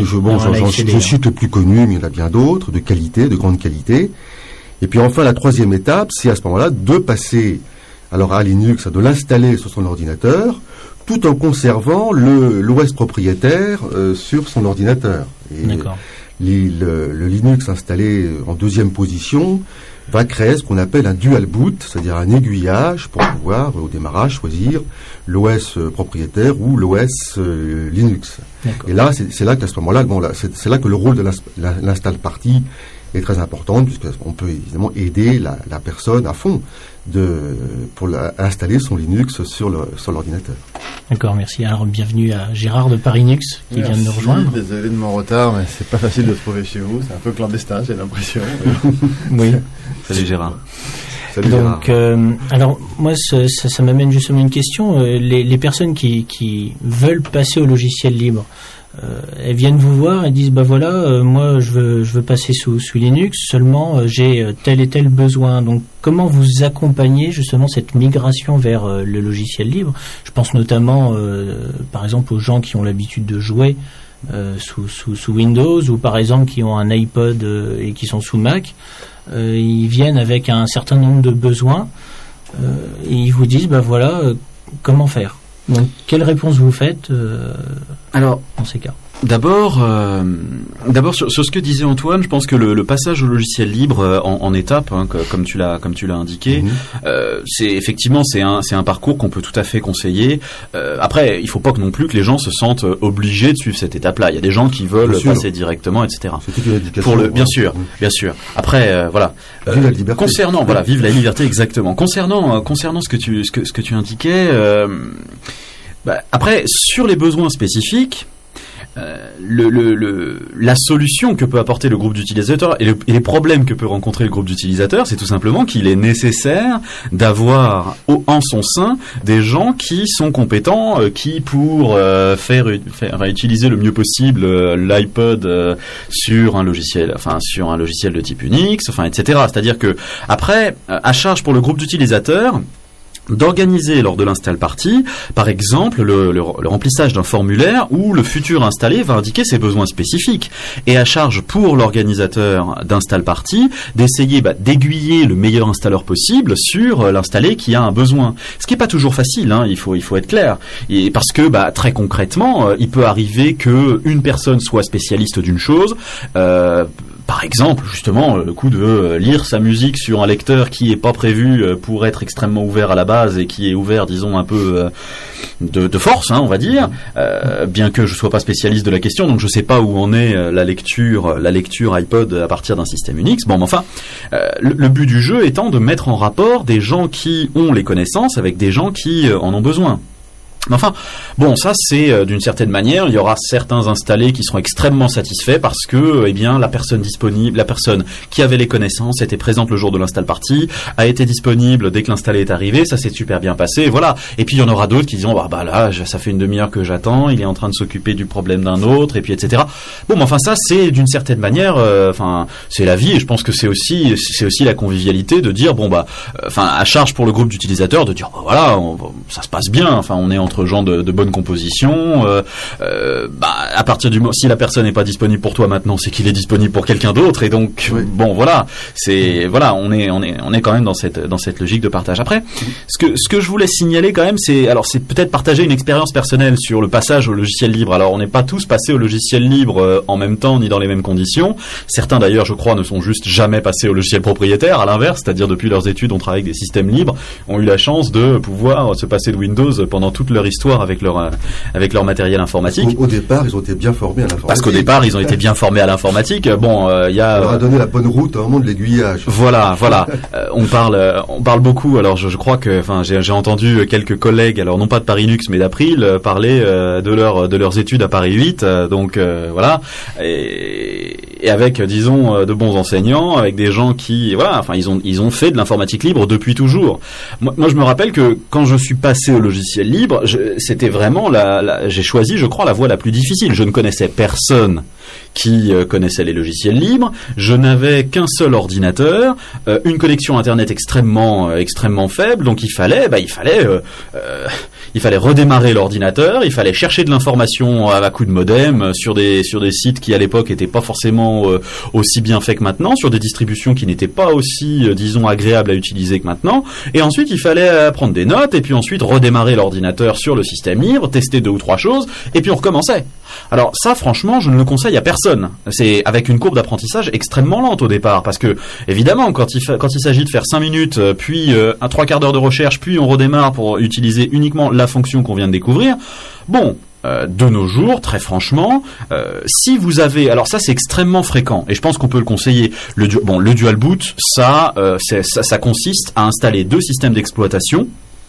je cite le plus connu, mais il y en a bien d'autres, de qualité, de grande qualité. Et puis enfin, la troisième étape, c'est à ce moment-là de passer à Linux, de l'installer sur son ordinateur, tout en conservant l'OS propriétaire sur son ordinateur. Et D'accord. Le Linux installé en deuxième position va créer ce qu'on appelle un dual boot, c'est-à-dire un aiguillage pour pouvoir, au démarrage, choisir l'OS propriétaire ou l'OS Linux. D'accord. Et là, c'est là qu'à ce moment-là, c'est là que le rôle de l'install party est très important, puisqu'on peut évidemment aider la personne à fond pour installer son Linux sur l'ordinateur. D'accord, merci. Alors, bienvenue à Gérard de Parinux qui vient de nous rejoindre. Désolé de mon retard, mais c'est pas facile de se trouver chez vous. C'est un peu clandestin, j'ai l'impression. Oui. Salut Gérard. Salut donc, Gérard. Alors, moi, ça m'amène justement une question. Les personnes qui veulent passer au logiciel libre, elles viennent vous voir et disent moi je veux passer sous Linux, seulement j'ai tel et tel besoin. Donc comment vous accompagnez justement cette migration vers le logiciel libre? Je pense notamment par exemple aux gens qui ont l'habitude de jouer sous Windows, ou par exemple qui ont un iPod et qui sont sous Mac. Ils viennent avec un certain nombre de besoins et ils vous disent comment faire. Donc, quelle réponse vous faites dans ces cas? D'abord sur ce que disait Antoine, je pense que le passage au logiciel libre en étapes, comme tu l'as indiqué, c'est effectivement c'est un parcours qu'on peut tout à fait conseiller. Après, il faut pas non plus que les gens se sentent obligés de suivre cette étape-là. Il y a des gens qui veulent passer directement, etc. Bien sûr. Après, vive la liberté. Concernant, vive la liberté, exactement. Concernant ce que tu indiquais, après sur les besoins spécifiques. La solution que peut apporter le groupe d'utilisateurs et les problèmes que peut rencontrer le groupe d'utilisateurs, c'est tout simplement qu'il est nécessaire d'avoir en son sein des gens qui sont compétents, qui pour faire utiliser le mieux possible l'iPod sur un logiciel de type Unix, etc. C'est-à-dire que après, à charge pour le groupe d'utilisateurs d'organiser lors de l'install party, par exemple, le remplissage d'un formulaire où le futur installé va indiquer ses besoins spécifiques. Et à charge pour l'organisateur d'install party d'essayer d'aiguiller le meilleur installeur possible sur l'installé qui a un besoin. Ce qui est pas toujours facile, il faut être clair. Et parce que très concrètement, il peut arriver que une personne soit spécialiste d'une chose. Par exemple, justement, le coup de lire sa musique sur un lecteur qui est pas prévu pour être extrêmement ouvert à la base et qui est ouvert, disons, un peu de force, on va dire, bien que je sois pas spécialiste de la question, donc je sais pas où en est la lecture iPod à partir d'un système Unix. Le but du jeu étant de mettre en rapport des gens qui ont les connaissances avec des gens qui en ont besoin. Enfin, bon, ça c'est d'une certaine manière, il y aura certains installés qui seront extrêmement satisfaits parce que, eh bien, la personne disponible, la personne qui avait les connaissances était présente le jour de l'install party, a été disponible dès que l'installé est arrivé, ça s'est super bien passé, voilà. Et puis il y en aura d'autres qui diront, bah là, ça fait une demi-heure que j'attends, il est en train de s'occuper du problème d'un autre, et puis etc. Bon, mais enfin ça c'est d'une certaine manière, enfin c'est la vie, et je pense que c'est aussi la convivialité de dire, bon bah, enfin à charge pour le groupe d'utilisateurs de dire, bah voilà, ça se passe bien, enfin on est entre gens de bonne composition, bah à partir du moment si la personne n'est pas disponible pour toi maintenant, c'est qu'il est disponible pour quelqu'un d'autre, et donc oui. Bon voilà, c'est voilà, on est quand même dans cette logique de partage. Après, ce que je voulais signaler quand même, c'est peut-être partager une expérience personnelle sur le passage au logiciel libre. Alors on n'est pas tous passés au logiciel libre en même temps ni dans les mêmes conditions. Certains d'ailleurs, je crois, ne sont juste jamais passés au logiciel propriétaire, à l'inverse, c'est-à-dire depuis leurs études, on travaille avec des systèmes libres, ont eu la chance de pouvoir se passer de Windows pendant toute leur histoire avec leur matériel informatique. Au départ, ils ont été bien formés à l'informatique. Parce qu'au départ, ils ont été bien formés à l'informatique. Bon, il y a. On leur a donné la bonne route au moment de l'aiguillage. Voilà. On parle beaucoup. Alors, je crois que, enfin, j'ai entendu quelques collègues, alors non pas de Paris Linux, mais d'April, parler de leurs études à Paris 8. Donc voilà. Et avec, disons, de bons enseignants, avec des gens qui, voilà, enfin, ils ont fait de l'informatique libre depuis toujours. Moi, je me rappelle que quand je suis passé au logiciel libre, c'était vraiment j'ai choisi, je crois, la voie la plus difficile. Je ne connaissais personne qui connaissait les logiciels libres. Je n'avais qu'un seul ordinateur, une connexion internet extrêmement faible. Donc il fallait redémarrer l'ordinateur. Il fallait chercher de l'information à coup de modem sur des sites qui à l'époque n'étaient pas forcément aussi bien faits que maintenant, sur des distributions qui n'étaient pas aussi, disons, agréables à utiliser que maintenant. Et ensuite il fallait prendre des notes et puis ensuite redémarrer l'ordinateur sur le système libre, tester 2 ou 3 choses et puis on recommençait. Alors ça, franchement, je ne le conseille à personne. C'est avec une courbe d'apprentissage extrêmement lente au départ, parce que évidemment, quand il s'agit de faire 5 minutes, puis un 3/4 d'heure de recherche, puis on redémarre pour utiliser uniquement la fonction qu'on vient de découvrir. Bon. De nos jours, très franchement, si vous avez, alors ça c'est extrêmement fréquent et je pense qu'on peut le conseiller. Le dual boot, ça consiste à installer 2 systèmes d'exploitation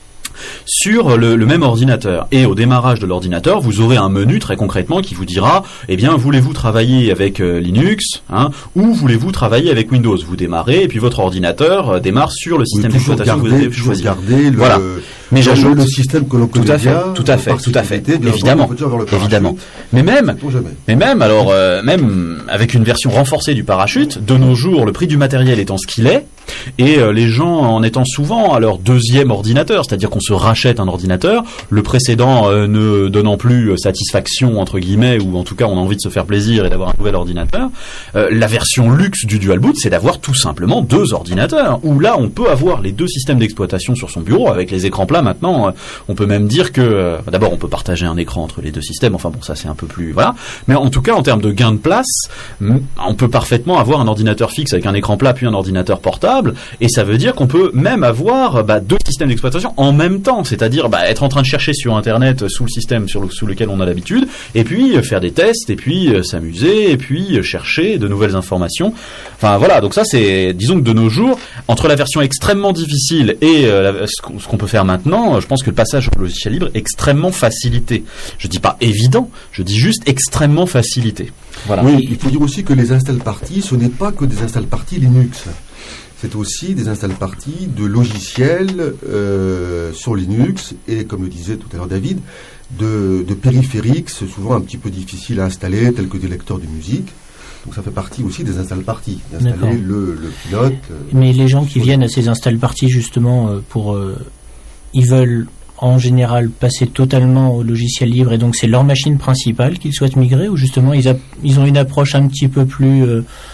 sur le même ordinateur. Et au démarrage de l'ordinateur, vous aurez un menu très concrètement qui vous dira, eh bien, voulez-vous travailler avec Linux, ou voulez-vous travailler avec Windows? Vous démarrez et puis votre ordinateur démarre sur le système d'exploitation que vous avez choisi. Voilà. Mais j'ajoute le système que l'on connaît bien. Tout à fait. Évidemment. Mais même, alors, même avec une version renforcée du parachute, de nos jours, le prix du matériel étant ce qu'il est, et les gens en étant souvent à leur 2e ordinateur, c'est-à-dire qu'on se rachète un ordinateur, le précédent ne donnant plus satisfaction entre guillemets, ou en tout cas on a envie de se faire plaisir et d'avoir un nouvel ordinateur, la version luxe du dual boot, c'est d'avoir tout simplement 2 ordinateurs, où là on peut avoir les 2 systèmes d'exploitation sur son bureau avec les écrans plats. Maintenant on peut même dire que d'abord on peut partager un écran entre les 2 systèmes, enfin bon ça c'est un peu plus voilà, mais en tout cas en termes de gain de place, on peut parfaitement avoir un ordinateur fixe avec un écran plat puis un ordinateur portable, et ça veut dire qu'on peut même avoir 2 systèmes d'exploitation en même temps, c'est-à-dire être en train de chercher sur internet sous le système sous lequel on a l'habitude, et puis faire des tests, et puis s'amuser, et puis chercher de nouvelles informations. Enfin voilà, donc ça c'est, disons que de nos jours, entre la version extrêmement difficile et ce qu'on peut faire maintenant, je pense que le passage au logiciel libre est extrêmement facilité. Je dis pas évident, je dis juste extrêmement facilité. Voilà. Oui, il faut dire aussi que les install parties, ce n'est pas que des install parties Linux. C'est aussi des install parties de logiciels sur Linux et, comme le disait tout à l'heure David, de périphériques, souvent un petit peu difficiles à installer, tels que des lecteurs de musique. Donc ça fait partie aussi des install parties, d'installer le pilote. Mais les gens qui viennent à ces install parties justement ils veulent en général passer totalement au logiciel libre, et donc c'est leur machine principale qu'ils souhaitent migrer, ou justement ils ont une approche un petit peu plus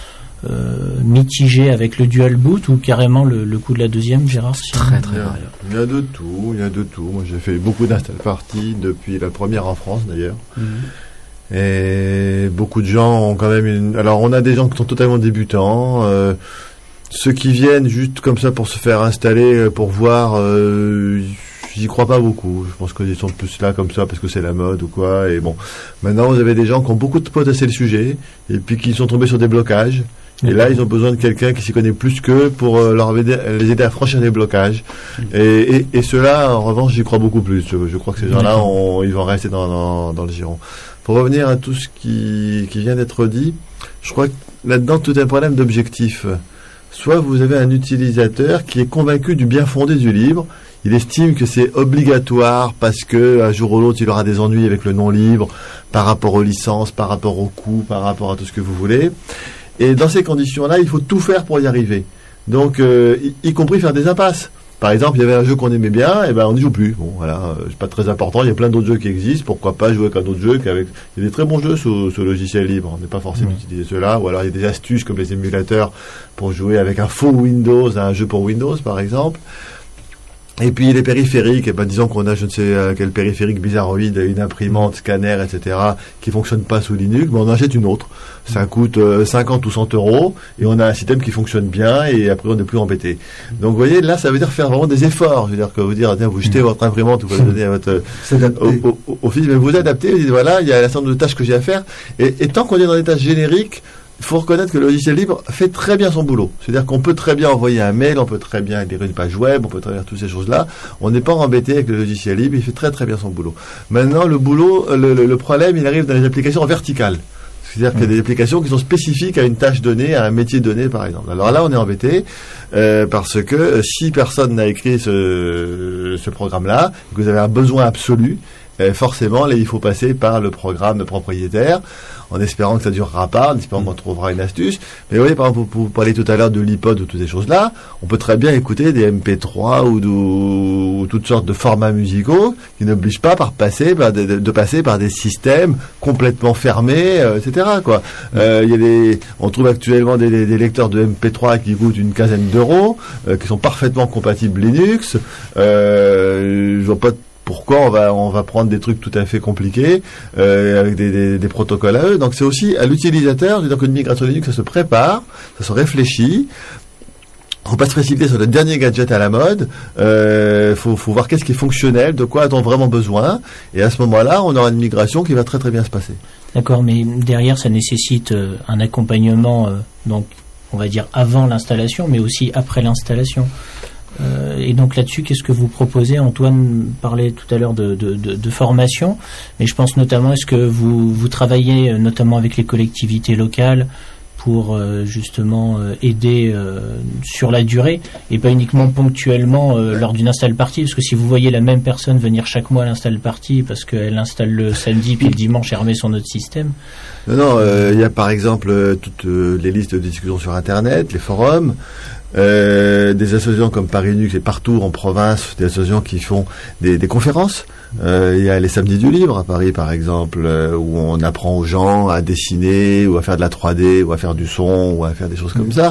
mitigée avec le dual boot, ou carrément le coup de la 2e, Gérard? Très très variable. Il y a de tout. Moi j'ai fait beaucoup d'install parties depuis la première en France d'ailleurs. Et beaucoup de gens ont quand même alors on a des gens qui sont totalement débutants, ceux qui viennent juste comme ça pour se faire installer, pour voir, j'y crois pas beaucoup. Je pense qu'ils sont plus là comme ça parce que c'est la mode ou quoi. Et bon, maintenant vous avez des gens qui ont beaucoup de potes à le sujet, et puis qui sont tombés sur des blocages, Et là, ils ont besoin de quelqu'un qui s'y connaît plus qu'eux pour les aider à franchir les blocages. Et ceux-là, en revanche, j'y crois beaucoup plus. Je crois que ces gens-là, ils vont rester dans le giron. Pour revenir à tout ce qui vient d'être dit, je crois que là-dedans, tout est un problème d'objectif. Soit vous avez un utilisateur qui est convaincu du bien fondé du livre, il estime que c'est obligatoire parce que un jour ou l'autre il aura des ennuis avec le non libre par rapport aux licences, par rapport aux coûts, par rapport à tout ce que vous voulez. Et dans ces conditions-là, il faut tout faire pour y arriver. Donc, y compris faire des impasses. Par exemple, il y avait un jeu qu'on aimait bien, et on n'y joue plus. Bon, voilà, c'est pas très important. Il y a plein d'autres jeux qui existent. Pourquoi pas jouer avec un autre jeu il y a des très bons jeux sous logiciel libre. On n'est pas forcé d'utiliser ceux-là. Ou alors, il y a des astuces comme les émulateurs pour jouer avec un faux Windows à un jeu pour Windows, par exemple. Et puis les périphériques, disons qu'on a je ne sais quel périphérique bizarroïde, une imprimante, scanner, etc., qui fonctionne pas sous Linux, on en achète une autre. Ça coûte 50 ou 100 euros, et on a un système qui fonctionne bien, et après on n'est plus embêté. Donc vous voyez, là ça veut dire faire vraiment des efforts. Je veux dire que vous dire, tiens, vous jetez votre imprimante, vous la donnez à votre au fils, mais vous adaptez, vous dites voilà, il y a un certain nombre de tâches que j'ai à faire, et tant qu'on est dans des tâches génériques, il faut reconnaître que le logiciel libre fait très bien son boulot. C'est-à-dire qu'on peut très bien envoyer un mail, on peut très bien lire une page web, on peut très bien toutes ces choses-là. On n'est pas embêté avec le logiciel libre, il fait très très bien son boulot. Maintenant, le problème, il arrive dans les applications verticales. C'est-à-dire qu'il y a des applications qui sont spécifiques à une tâche donnée, à un métier donné, par exemple. Alors là, on est embêté parce que si personne n'a écrit ce programme-là, que vous avez un besoin absolu, forcément, là, il faut passer par le programme propriétaire, en espérant que ça durera pas, en espérant qu'on trouvera une astuce. Mais vous voyez, par exemple, vous parlez tout à l'heure de l'iPod ou toutes ces choses-là, on peut très bien écouter des MP3 ou toutes sortes de formats musicaux qui n'obligent pas de passer par des systèmes complètement fermés, etc., quoi. On trouve actuellement des lecteurs de MP3 qui coûtent une quinzaine d'euros, qui sont parfaitement compatibles Linux. Je vois pas pourquoi on va prendre des trucs tout à fait compliqués avec des protocoles à eux. Donc c'est aussi à l'utilisateur, c'est-à-dire qu'une migration Linux, ça se prépare, ça se réfléchit. Faut pas se précipiter sur le dernier gadget à la mode. Faut voir qu'est-ce qui est fonctionnel, de quoi a-t-on vraiment besoin. Et à ce moment-là, on aura une migration qui va très très bien se passer. D'accord, mais derrière, ça nécessite un accompagnement, donc on va dire avant l'installation, mais aussi après l'installation. Et donc là-dessus, qu'est-ce que vous proposez? Antoine parlait tout à l'heure de formation, mais je pense notamment, est-ce que vous travaillez notamment avec les collectivités locales pour justement aider sur la durée et pas uniquement ponctuellement lors d'une install party, parce que si vous voyez la même personne venir chaque mois à l'install party parce qu'elle installe le samedi puis le dimanche elle remet sur notre système. Non, il y a par exemple toutes les listes de discussions sur Internet, les forums. Des associations comme Paris Linux et partout en province, des associations qui font des conférences. Il y a les samedis du livre à Paris par exemple, où on apprend aux gens à dessiner ou à faire de la 3D ou à faire du son ou à faire des choses comme ça.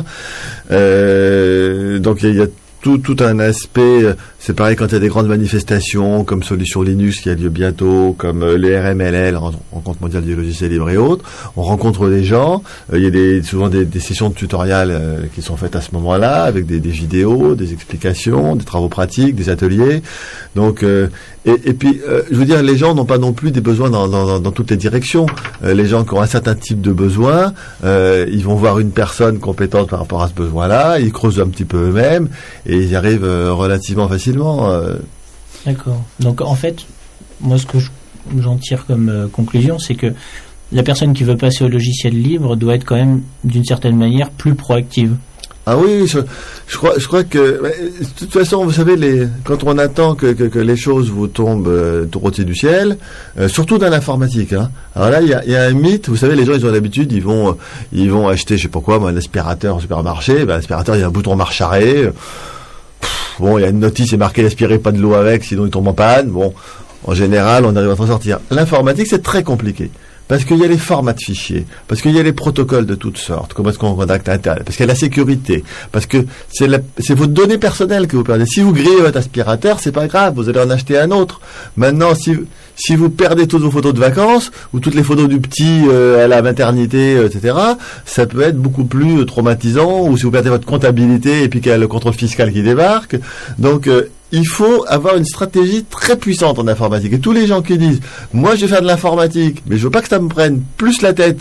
Donc il y a tout un aspect, c'est pareil quand il y a des grandes manifestations comme Solution Linux qui a lieu bientôt, comme les RMLL, Rencontre mondiale du logiciel libre et autres, on rencontre des gens, il y a souvent des sessions de tutoriel qui sont faites à ce moment-là, avec des vidéos, des explications, des travaux pratiques, des ateliers, donc et puis je veux dire, les gens n'ont pas non plus des besoins dans toutes les directions. Les gens qui ont un certain type de besoin, ils vont voir une personne compétente par rapport à ce besoin-là, ils creusent un petit peu eux-mêmes et ils y arrivent relativement facilement. D'accord. Donc en fait, moi ce que j'en tire comme conclusion, c'est que la personne qui veut passer au logiciel libre doit être quand même d'une certaine manière plus proactive. Ah oui, je crois que de toute façon, vous savez, quand on attend que les choses vous tombent tout rôti du ciel, surtout dans l'informatique. Hein. Alors là, il y a un mythe. Vous savez, les gens, ils ont l'habitude, ils vont acheter, je sais pas quoi, un aspirateur au supermarché. L'aspirateur, il y a un bouton marche arrêt. Bon, il y a une notice, c'est marqué aspirez pas de l'eau avec, sinon il tombe en panne. Bon, en général, on arrive à s'en sortir. L'informatique, c'est très compliqué. Parce qu'il y a les formats de fichiers, parce qu'il y a les protocoles de toutes sortes, comment est-ce qu'on contacte Internet, parce qu'il y a la sécurité, parce que c'est vos données personnelles que vous perdez. Si vous grillez votre aspirateur, c'est pas grave, vous allez en acheter un autre. Maintenant, si vous perdez toutes vos photos de vacances, ou toutes les photos du petit à la maternité, etc., ça peut être beaucoup plus traumatisant, ou si vous perdez votre comptabilité et puis qu'il y a le contrôle fiscal qui débarque. Donc, il faut avoir une stratégie très puissante en informatique. Et tous les gens qui disent, moi je vais faire de l'informatique, mais je veux pas que ça me prenne plus la tête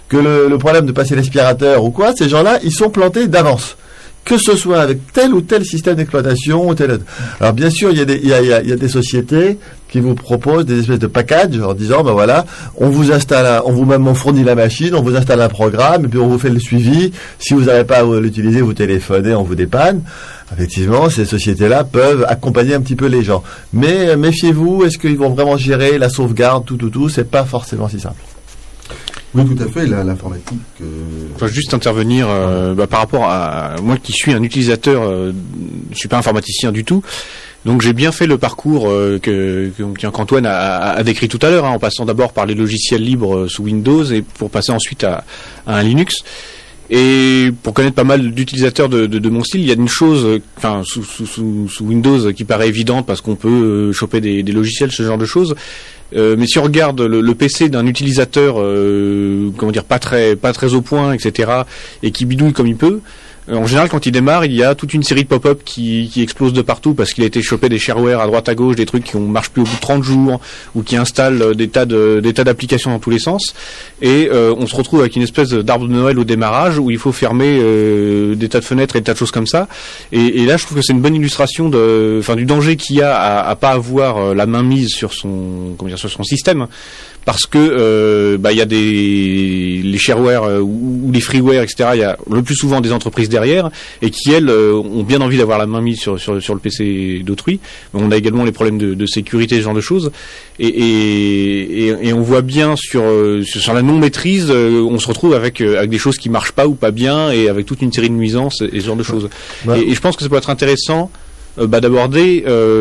que le problème de passer l'aspirateur ou quoi, ces gens-là, ils sont plantés d'avance. Que ce soit avec tel ou tel système d'exploitation ou tel autre. Alors bien sûr, il y a des sociétés qui vous proposent des espèces de packages en disant, ben voilà, on vous installe, on fournit la machine, on vous installe un programme et puis on vous fait le suivi. Si vous n'avez pas à l'utiliser, vous téléphonez, on vous dépanne. Effectivement, ces sociétés-là peuvent accompagner un petit peu les gens. Mais méfiez-vous, est-ce qu'ils vont vraiment gérer la sauvegarde, tout, c'est pas forcément si simple. Oui, tout à fait, l'informatique... Enfin, juste intervenir par rapport à moi qui suis un utilisateur, je suis pas informaticien du tout, donc j'ai bien fait le parcours qu'Antoine a décrit tout à l'heure, en passant d'abord par les logiciels libres sous Windows et pour passer ensuite à un Linux. Et pour connaître pas mal d'utilisateurs de mon style, il y a une chose, enfin sous Windows qui paraît évidente parce qu'on peut choper des logiciels, ce genre de choses. Mais si on regarde le PC d'un utilisateur, pas très au point, etc., et qui bidouille comme il peut, en général, quand il démarre, il y a toute une série de pop-up qui explosent de partout parce qu'il a été chopé des shareware à droite à gauche, des trucs qui ne marchent plus au bout de 30 jours, ou qui installent des tas d'applications dans tous les sens. Et on se retrouve avec une espèce d'arbre de Noël au démarrage où il faut fermer des tas de fenêtres et des tas de choses comme ça. Et là, je trouve que c'est une bonne illustration du danger qu'il y a à pas avoir la main mise sur son système. Parce que il y a les shareware ou les freeware, etc. Il y a le plus souvent des entreprises derrière et qui elles ont bien envie d'avoir la main mise sur le PC d'autrui. Mais on a également les problèmes de sécurité, ce genre de choses. Et on voit bien sur la non maîtrise, on se retrouve avec des choses qui marchent pas ou pas bien et avec toute une série de nuisances et ce genre de choses. Ouais. Et je pense que ça peut être intéressant d'aborder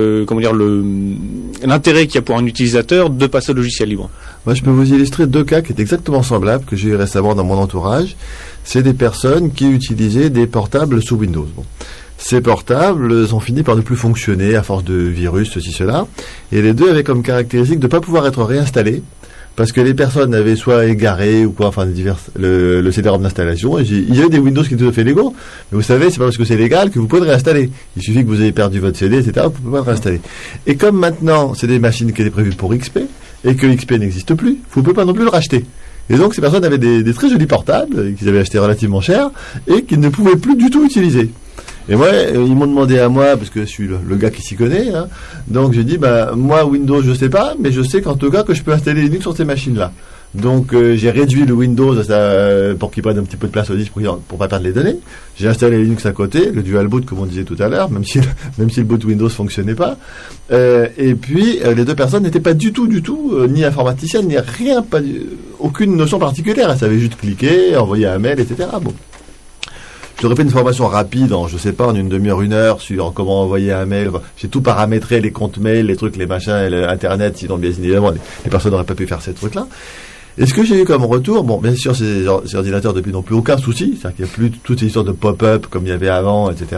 l'intérêt qu'il y a pour un utilisateur de passer au logiciel libre. Moi, je peux vous illustrer 2 cas qui étaient exactement semblables que j'ai eu récemment dans mon entourage. C'est des personnes qui utilisaient des portables sous Windows. Bon. Ces portables ont fini par ne plus fonctionner à force de virus, ceci, cela. Et les deux avaient comme caractéristique de ne pas pouvoir être réinstallés parce que les personnes avaient soit égaré ou quoi, enfin le CD-ROM d'installation. Il y a des Windows qui sont tout à fait légaux, mais vous savez, c'est pas parce que c'est légal que vous pouvez le réinstaller. Il suffit que vous ayez perdu votre CD, etc. Vous pouvez pas le réinstaller. Et comme maintenant, c'est des machines qui étaient prévues pour XP et que XP n'existe plus, vous pouvez pas non plus le racheter. Et donc ces personnes avaient des très jolis portables qu'ils avaient achetés relativement cher et qu'ils ne pouvaient plus du tout utiliser. Et moi, ils m'ont demandé à moi, parce que je suis le gars qui s'y connaît, hein, donc j'ai dit, moi, Windows, je sais pas, mais je sais qu'en tout cas que je peux installer Linux sur ces machines-là. Donc, j'ai réduit le Windows pour qu'il prenne un petit peu de place au disque pour pas perdre les données. J'ai installé Linux à côté, le dual boot, comme on disait tout à l'heure, même si le boot Windows fonctionnait pas. Et puis, les deux personnes n'étaient pas du tout, ni informaticiennes, ni rien, aucune notion particulière. Elles savaient juste cliquer, envoyer un mail, etc. Bon. J'aurais fait une formation rapide en une demi-heure, 1 heure sur comment envoyer un mail. Enfin, j'ai tout paramétré, les comptes mail, les trucs, les machins, Internet, sinon bien évidemment, les personnes n'auraient pas pu faire ces trucs-là. Et ce que j'ai eu comme retour, bon, bien sûr, ces ordinateurs depuis n'ont plus aucun souci, c'est-à-dire qu'il n'y a plus toutes ces histoires de pop-up comme il y avait avant, etc.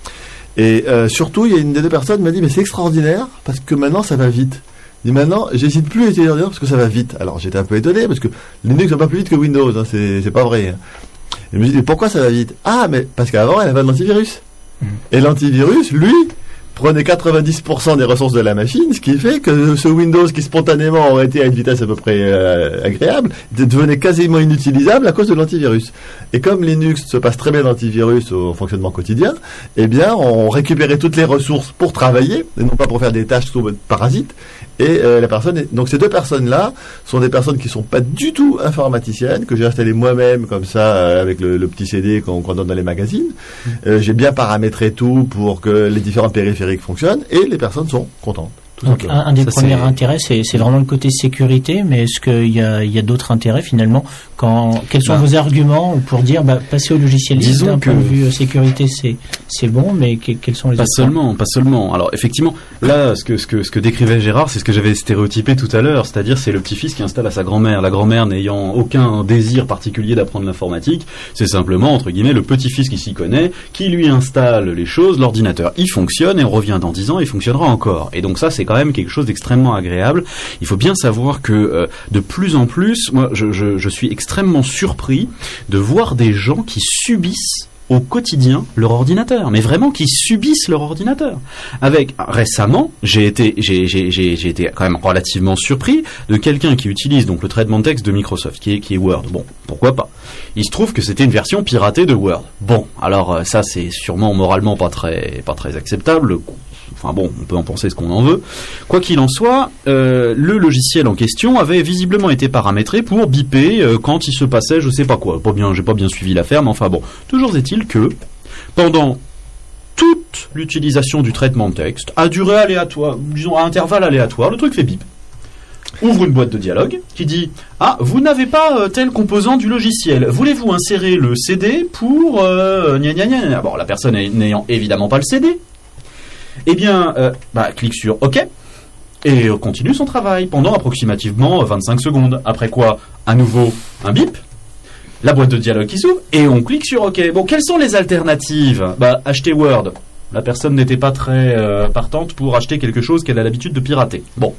Et surtout, il y a une des deux personnes qui m'a dit, mais c'est extraordinaire, parce que maintenant, ça va vite. Et maintenant, j'hésite plus à utiliser l'ordinateur parce que ça va vite. Alors, j'étais un peu étonné, parce que Linux va pas plus vite que Windows, hein, c'est pas vrai, hein. Et je me dis, mais pourquoi ça va vite? Ah, mais parce qu'avant, elle avait un antivirus. Et l'antivirus, lui, prenait 90% des ressources de la machine, ce qui fait que ce Windows qui spontanément aurait été à une vitesse à peu près agréable, devenait quasiment inutilisable à cause de l'antivirus. Et comme Linux se passe très bien l'antivirus au fonctionnement quotidien, eh bien, on récupérait toutes les ressources pour travailler, et non pas pour faire des tâches parasites. Et donc ces deux personnes-là sont des personnes qui sont pas du tout informaticiennes, que j'ai installé moi-même comme ça avec le petit CD qu'on donne dans les magazines. J'ai bien paramétré tout pour que les différents périphériques fonctionnent et les personnes sont contentes. Donc un des premiers intérêts, c'est vraiment le côté sécurité, mais est-ce qu'il y a d'autres intérêts finalement? Quels sont vos arguments pour dire passer au logiciel libre d'un point de vue sécurité, c'est bon, mais quels sont les autres? Pas seulement. Alors effectivement, là, ce que décrivait Gérard, c'est ce que j'avais stéréotypé tout à l'heure, c'est-à-dire c'est le petit-fils qui installe à sa grand-mère. La grand-mère n'ayant aucun désir particulier d'apprendre l'informatique, c'est simplement entre guillemets le petit-fils qui s'y connaît, qui lui installe les choses, l'ordinateur il fonctionne et on revient dans 10 ans, il fonctionnera encore. Et donc ça c'est quand même quelque chose d'extrêmement agréable. Il faut bien savoir que de plus en plus, moi je suis extrêmement surpris de voir des gens qui subissent au quotidien leur ordinateur, mais vraiment qui subissent leur ordinateur. Avec récemment, j'ai été quand même relativement surpris de quelqu'un qui utilise donc le traitement de texte de Microsoft, qui est Word. Bon, pourquoi pas. Il se trouve que c'était une version piratée de Word. Bon, alors ça c'est sûrement moralement pas très acceptable. Enfin bon, on peut en penser ce qu'on en veut. Quoi qu'il en soit, le logiciel en question avait visiblement été paramétré pour biper quand il se passait je sais pas quoi. J'ai pas bien suivi l'affaire, mais enfin bon. Toujours est-il que, pendant toute l'utilisation du traitement de texte, à durée aléatoire, disons à intervalle aléatoire, le truc fait bip. Ouvre une boîte de dialogue qui dit « Ah, vous n'avez pas tel composant du logiciel. Voulez-vous insérer le CD pour... gna gna gna ?» Bon, la personne n'ayant évidemment pas le CD, eh bien, clique sur OK et continue son travail pendant approximativement 25 secondes. Après quoi, à nouveau, un bip, la boîte de dialogue qui s'ouvre et on clique sur OK. Bon, quelles sont les alternatives ? Acheter Word. La personne n'était pas très partante pour acheter quelque chose qu'elle a l'habitude de pirater. Bon.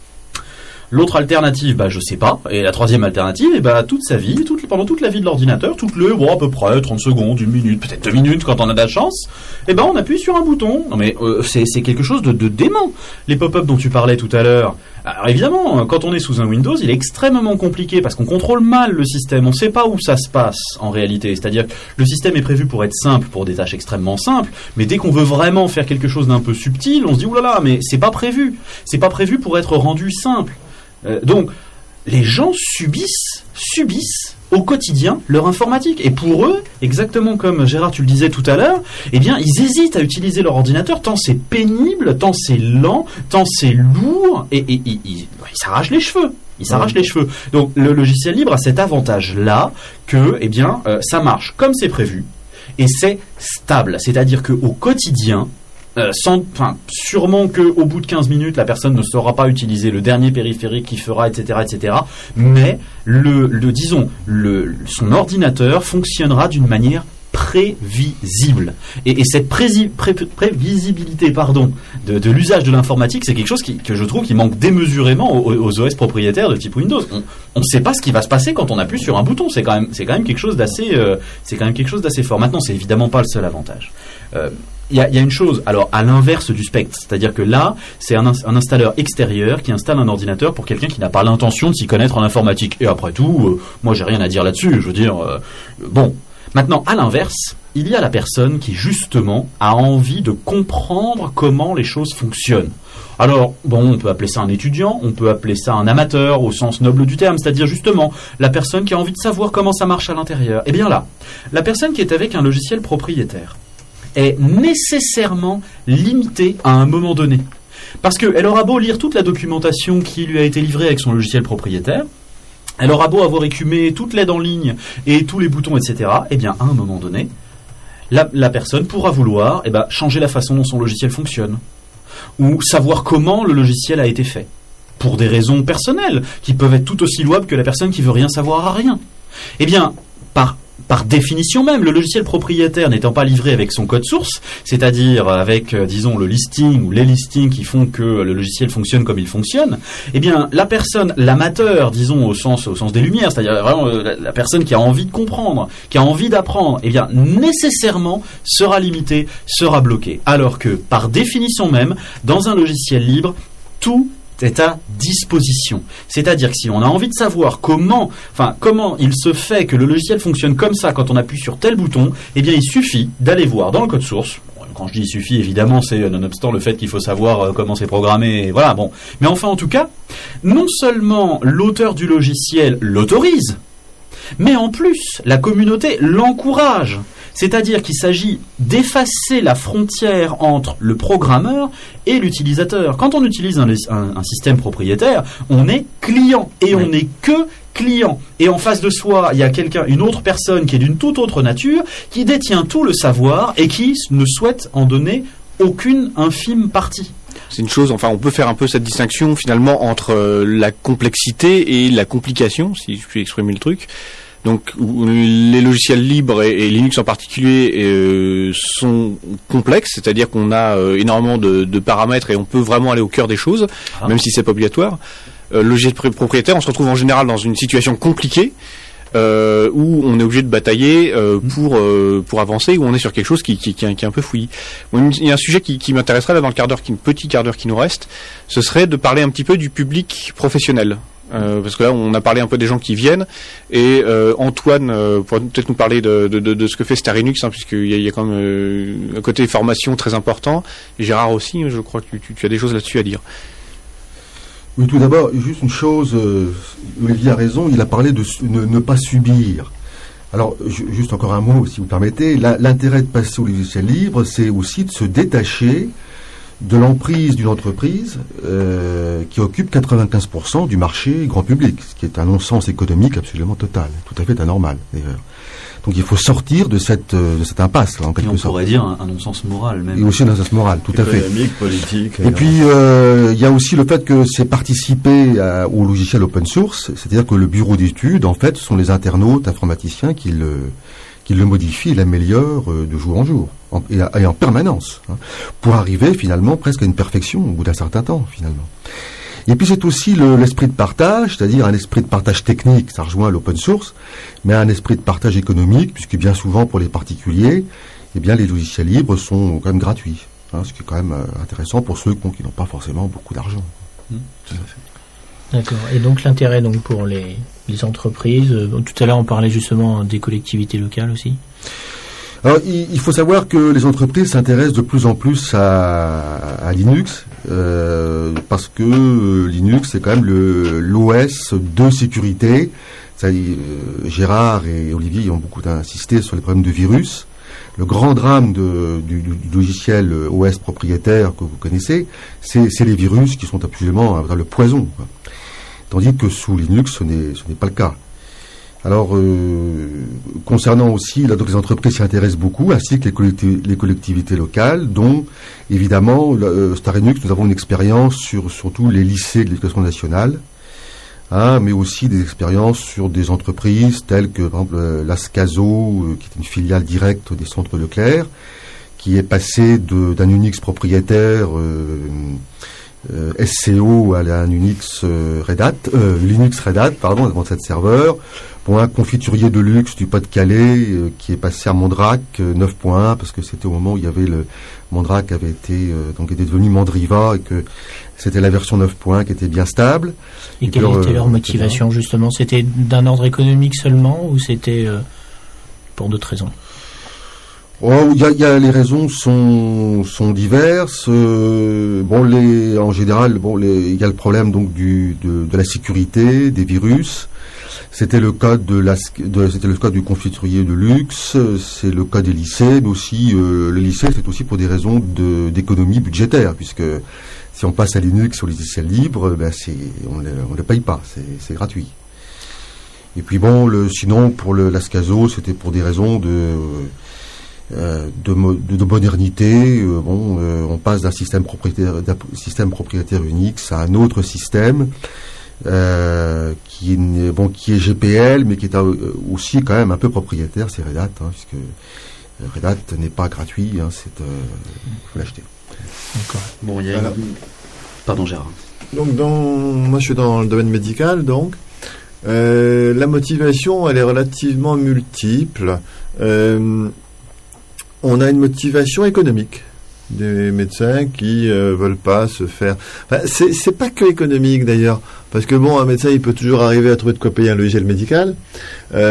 L'autre alternative, je sais pas. Et la troisième alternative, toute sa vie, pendant toute la vie de l'ordinateur, à peu près 30 secondes, 1 minute, peut-être 2 minutes quand on a de la chance, on appuie sur un bouton. Non mais c'est quelque chose de dément. Les pop-up dont tu parlais tout à l'heure. Alors évidemment, quand on est sous un Windows, il est extrêmement compliqué parce qu'on contrôle mal le système. On ne sait pas où ça se passe en réalité. C'est-à-dire que le système est prévu pour être simple, pour des tâches extrêmement simples. Mais dès qu'on veut vraiment faire quelque chose d'un peu subtil, on se dit oulala, mais c'est pas prévu. C'est pas prévu pour être rendu simple. Donc, les gens subissent au quotidien leur informatique. Et pour eux, exactement comme Gérard, tu le disais tout à l'heure, ils hésitent à utiliser leur ordinateur tant c'est pénible, tant c'est lent, tant c'est lourd, et ils s'arrachent les cheveux. Donc, le logiciel libre a cet avantage-là que, ça marche comme c'est prévu, et c'est stable. C'est-à-dire qu'au quotidien, sûrement qu'au bout de 15 minutes, la personne ne saura pas utiliser le dernier périphérique qui fera, etc., mais son ordinateur fonctionnera d'une manière prévisible. Et cette prévisibilité, de l'usage de l'informatique, c'est quelque chose que je trouve qui manque démesurément aux OS propriétaires de type Windows. On ne sait pas ce qui va se passer quand on appuie sur un bouton. C'est quand même quelque chose d'assez fort. Maintenant, c'est évidemment pas le seul avantage. Il y a une chose, alors à l'inverse du spectre, c'est-à-dire que là, c'est un installeur extérieur qui installe un ordinateur pour quelqu'un qui n'a pas l'intention de s'y connaître en informatique. Et après tout, moi j'ai rien à dire là-dessus, je veux dire, bon. Maintenant, à l'inverse, il y a la personne qui justement a envie de comprendre comment les choses fonctionnent. Alors, on peut appeler ça un étudiant, on peut appeler ça un amateur au sens noble du terme, c'est-à-dire justement la personne qui a envie de savoir comment ça marche à l'intérieur. Eh bien là, la personne qui est avec un logiciel propriétaire est nécessairement limitée à un moment donné. Parce qu'elle aura beau lire toute la documentation qui lui a été livrée avec son logiciel propriétaire, elle aura beau avoir écumé toute l'aide en ligne et tous les boutons, etc., à un moment donné, la personne pourra vouloir changer la façon dont son logiciel fonctionne, ou savoir comment le logiciel a été fait, pour des raisons personnelles, qui peuvent être tout aussi louables que la personne qui veut rien savoir à rien. Par définition même, le logiciel propriétaire n'étant pas livré avec son code source, c'est-à-dire avec, le listing ou les listings qui font que le logiciel fonctionne comme il fonctionne, la personne, l'amateur, au sens des lumières, c'est-à-dire vraiment la personne qui a envie de comprendre, qui a envie d'apprendre, nécessairement sera limitée, sera bloquée. Alors que, par définition même, dans un logiciel libre, tout est à disposition. C'est-à-dire que si on a envie de savoir comment il se fait que le logiciel fonctionne comme ça quand on appuie sur tel bouton, il suffit d'aller voir dans le code source. Quand je dis il suffit, évidemment, c'est nonobstant le fait qu'il faut savoir comment c'est programmé, et voilà, bon. Mais enfin, en tout cas, non seulement l'auteur du logiciel l'autorise, mais en plus, la communauté l'encourage. C'est-à-dire qu'il s'agit d'effacer la frontière entre le programmeur et l'utilisateur. Quand on utilise un système propriétaire, on est client et on n'est que client. Et en face de soi, il y a une autre personne qui est d'une toute autre nature, qui détient tout le savoir et qui ne souhaite en donner aucune infime partie. C'est une chose, on peut faire un peu cette distinction finalement entre la complexité et la complication, si je puis exprimer le truc. Donc les logiciels libres et Linux en particulier sont complexes, c'est-à-dire qu'on a énormément de paramètres et on peut vraiment aller au cœur des choses, même si c'est pas obligatoire. Le logiciel propriétaire, on se retrouve en général dans une situation compliquée où on est obligé de batailler pour avancer, où on est sur quelque chose qui est un peu fouillis. Bon, il y a un sujet qui m'intéresserait là dans le petit quart d'heure qui nous reste, ce serait de parler un petit peu du public professionnel. Parce que là, on a parlé un peu des gens qui viennent, et Antoine pourrait peut-être nous parler de ce que fait Star Linux, puisqu'il y a quand même un côté formation très important. Et Gérard aussi, je crois que tu as des choses là-dessus à dire. Oui, tout d'abord, juste une chose, Olivier a raison, il a parlé de ne pas subir. Alors, juste encore un mot, si vous permettez. L'intérêt de passer au logiciel libre, c'est aussi de se détacher de l'emprise d'une entreprise qui occupe 95% du marché grand public, ce qui est un non-sens économique absolument total, tout à fait anormal d'ailleurs. Donc il faut sortir de cette impasse, là, en quelque sorte. On pourrait dire un non-sens moral même. Et aussi un non-sens moral, tout à fait. Économique, politique. Et puis il y a aussi le fait que c'est participer au logiciel open source, c'est-à-dire que le bureau d'études, en fait, ce sont les internautes informaticiens qui le modifient et l'améliorent de jour en jour, et en permanence, pour arriver finalement presque à une perfection au bout d'un certain temps, finalement. Et puis c'est aussi l'esprit de partage, c'est-à-dire un esprit de partage technique, ça rejoint l'open source, mais un esprit de partage économique, puisque bien souvent pour les particuliers, eh bien les logiciels libres sont quand même gratuits, ce qui est quand même intéressant pour ceux qui n'ont pas forcément beaucoup d'argent. Tout à fait. D'accord. Et donc l'intérêt donc pour les entreprises, tout à l'heure on parlait justement des collectivités locales aussi. Alors, il faut savoir que les entreprises s'intéressent de plus en plus à Linux, parce que Linux c'est quand même l'OS de sécurité. Gérard et Olivier ont beaucoup insisté sur les problèmes de virus. Le grand drame du logiciel OS propriétaire que vous connaissez, c'est les virus qui sont absolument le poison, quoi. Tandis que sous Linux, ce n'est pas le cas. Alors, concernant aussi, là, donc les entreprises s'y intéressent beaucoup, ainsi que les collectivités locales, dont, évidemment, Star Linux, nous avons une expérience sur surtout les lycées de l'éducation nationale, mais aussi des expériences sur des entreprises telles que, par exemple, l'Ascaso, qui est une filiale directe des centres Leclerc, qui est passée d'un Unix propriétaire SCO à un Unix Linux Red Hat, avant cette serveur. Bon, un confiturier de luxe du Pas-de-Calais qui est passé à Mandrake 9.1, parce que c'était au moment où il y avait Mandrake avait été était devenu Mandriva, et que c'était la version 9.1 qui était bien stable. Et quelle était leur motivation justement? C'était d'un ordre économique seulement, ou c'était pour d'autres raisons? Les raisons sont diverses. En général, il y a le problème donc de la sécurité, des virus. C'était le cas du confiturier de luxe, c'est le cas des lycées, mais aussi le lycée, c'est aussi pour des raisons d'économie budgétaire, puisque si on passe à Linux, au logiciel libre, on ne paye pas, c'est gratuit. Et puis sinon pour l'Ascaso, c'était pour des raisons de modernité. On passe d'un système propriétaire Unix à un autre système qui est GPL, mais qui est aussi quand même un peu propriétaire, c'est Red Hat, puisque Red Hat n'est pas gratuit, il faut l'acheter. D'accord. Bon, pardon, Gérard. Donc moi je suis dans le domaine médical, donc la motivation elle est relativement multiple. On a une motivation économique. Des médecins qui veulent pas se faire... c'est pas que économique d'ailleurs, parce que un médecin il peut toujours arriver à trouver de quoi payer un logiciel médical, mais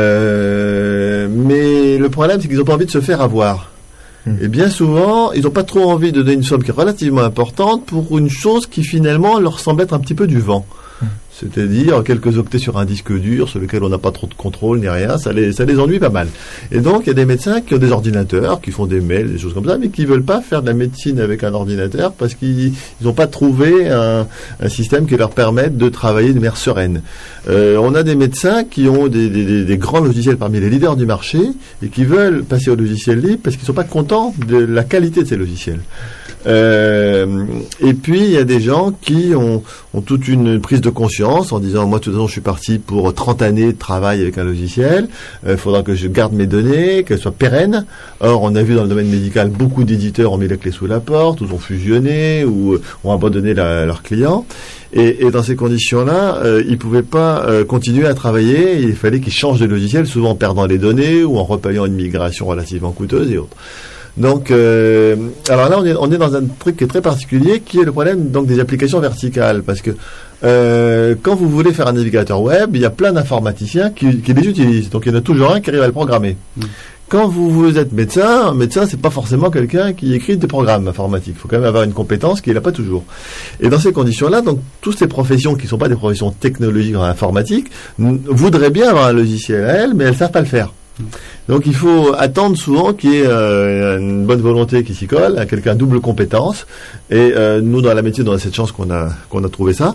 le problème c'est qu'ils n'ont pas envie de se faire avoir. Et bien souvent, ils n'ont pas trop envie de donner une somme qui est relativement importante pour une chose qui finalement leur semble être un petit peu du vent. C'est-à-dire quelques octets sur un disque dur sur lequel on n'a pas trop de contrôle ni rien, ça les ennuie pas mal. Et donc il y a des médecins qui ont des ordinateurs, qui font des mails, des choses comme ça, mais qui veulent pas faire de la médecine avec un ordinateur parce qu'ils n'ont pas trouvé un système qui leur permette de travailler de manière sereine. On a des médecins qui ont des grands logiciels parmi les leaders du marché et qui veulent passer au logiciel libre parce qu'ils sont pas contents de la qualité de ces logiciels. Et puis il y a des gens qui ont toute une prise de conscience en disant moi de toute façon je suis parti pour 30 années de travail avec un logiciel, il faudra que je garde mes données, qu'elles soient pérennes. Or on a vu dans le domaine médical beaucoup d'éditeurs ont mis la clé sous la porte, ou ont fusionné, ou ont abandonné leurs clients. Et dans ces conditions-là, ils pouvaient pas continuer à travailler. Il fallait qu'ils changent de logiciel, souvent en perdant les données ou en repayant une migration relativement coûteuse et autres. Donc, alors là, on est dans un truc qui est très particulier, qui est le problème donc des applications verticales, parce que quand vous voulez faire un navigateur web, il y a plein d'informaticiens qui les utilisent. Donc, il y en a toujours un qui arrive à le programmer. Quand vous êtes médecin, un médecin, c'est pas forcément quelqu'un qui écrit des programmes informatiques. Il faut quand même avoir une compétence qu'il n'a pas toujours. Et dans ces conditions-là, donc, toutes ces professions qui sont pas des professions technologiques en informatique, voudraient bien avoir un logiciel à elles, mais elles savent pas le faire. Donc, il faut attendre souvent qu'il y ait une bonne volonté qui s'y colle, à quelqu'un double compétence. Et nous, dans la métier, on a cette chance qu'on a trouvé ça.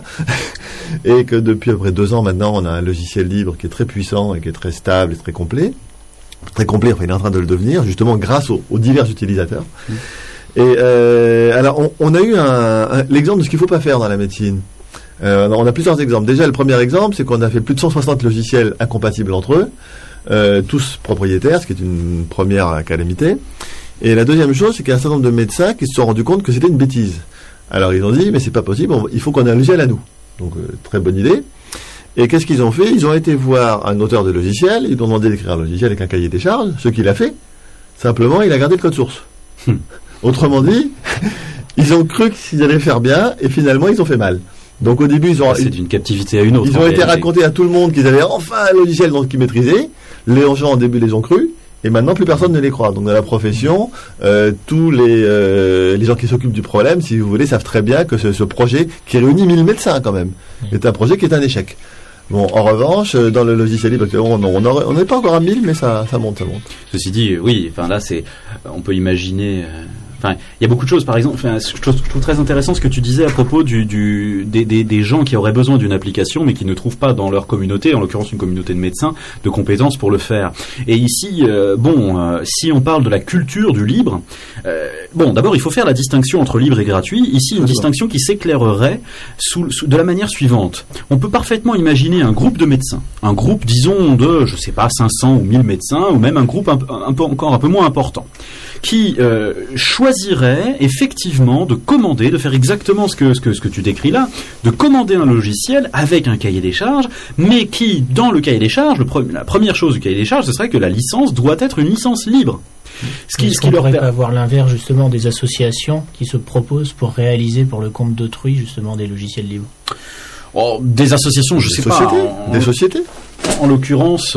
Et que depuis à peu près 2 ans maintenant, on a un logiciel libre qui est très puissant et qui est très stable et très complet. Très complet, enfin il est en train de le devenir, justement grâce aux divers utilisateurs. Et alors on a eu l'exemple de ce qu'il faut pas faire dans la médecine. On a plusieurs exemples. Déjà le premier exemple, c'est qu'on a fait plus de 160 logiciels incompatibles entre eux, tous propriétaires, ce qui est une première calamité. Et la deuxième chose, c'est qu'il y a un certain nombre de médecins qui se sont rendus compte que c'était une bêtise. Alors ils ont dit mais c'est pas possible, il faut qu'on ait un logiciel à nous. Donc très bonne idée. Et qu'est-ce qu'ils ont fait? Ils ont été voir un auteur de logiciel, ils lui ont demandé d'écrire un logiciel avec un cahier des charges, ce qu'il a fait. Simplement, il a gardé le code source. Autrement dit, ils ont cru qu'ils allaient faire bien, et finalement, ils ont fait mal. Donc au début, c'est d'une captivité à une autre. Ils ont été racontés à tout le monde qu'ils avaient enfin un logiciel qu'ils maîtrisaient. Les gens, au début, les ont cru. Et maintenant, plus personne ne les croit. Donc, dans la profession, tous les gens qui s'occupent du problème, si vous voulez, savent très bien que ce projet, qui réunit 1000 médecins quand même, est un projet qui est un échec. Bon, en revanche, dans le logiciel libre, on n'est pas encore à 1000, mais ça monte. Ceci dit, oui, enfin là, on peut imaginer. Enfin, il y a beaucoup de choses. Par exemple, je trouve très intéressant ce que tu disais à propos des gens qui auraient besoin d'une application, mais qui ne trouvent pas dans leur communauté, en l'occurrence une communauté de médecins, de compétences pour le faire. Et ici, si on parle de la culture du libre, d'abord il faut faire la distinction entre libre et gratuit. Ici, une distinction qui s'éclairerait de la manière suivante. On peut parfaitement imaginer un groupe de médecins, un groupe, disons, de, je sais pas, 500 ou 1000 médecins, ou même un groupe encore un peu moins important, qui choisirait effectivement de commander, de faire exactement ce que tu décris là, de commander un logiciel avec un cahier des charges, mais qui, dans le cahier des charges, la première chose du cahier des charges, ce serait que la licence doit être une licence libre. Ce qui leur pourrait pas avoir l'inverse justement des associations qui se proposent pour réaliser pour le compte d'autrui justement des logiciels libres. Des associations, je sais pas. Des sociétés. En l'occurrence,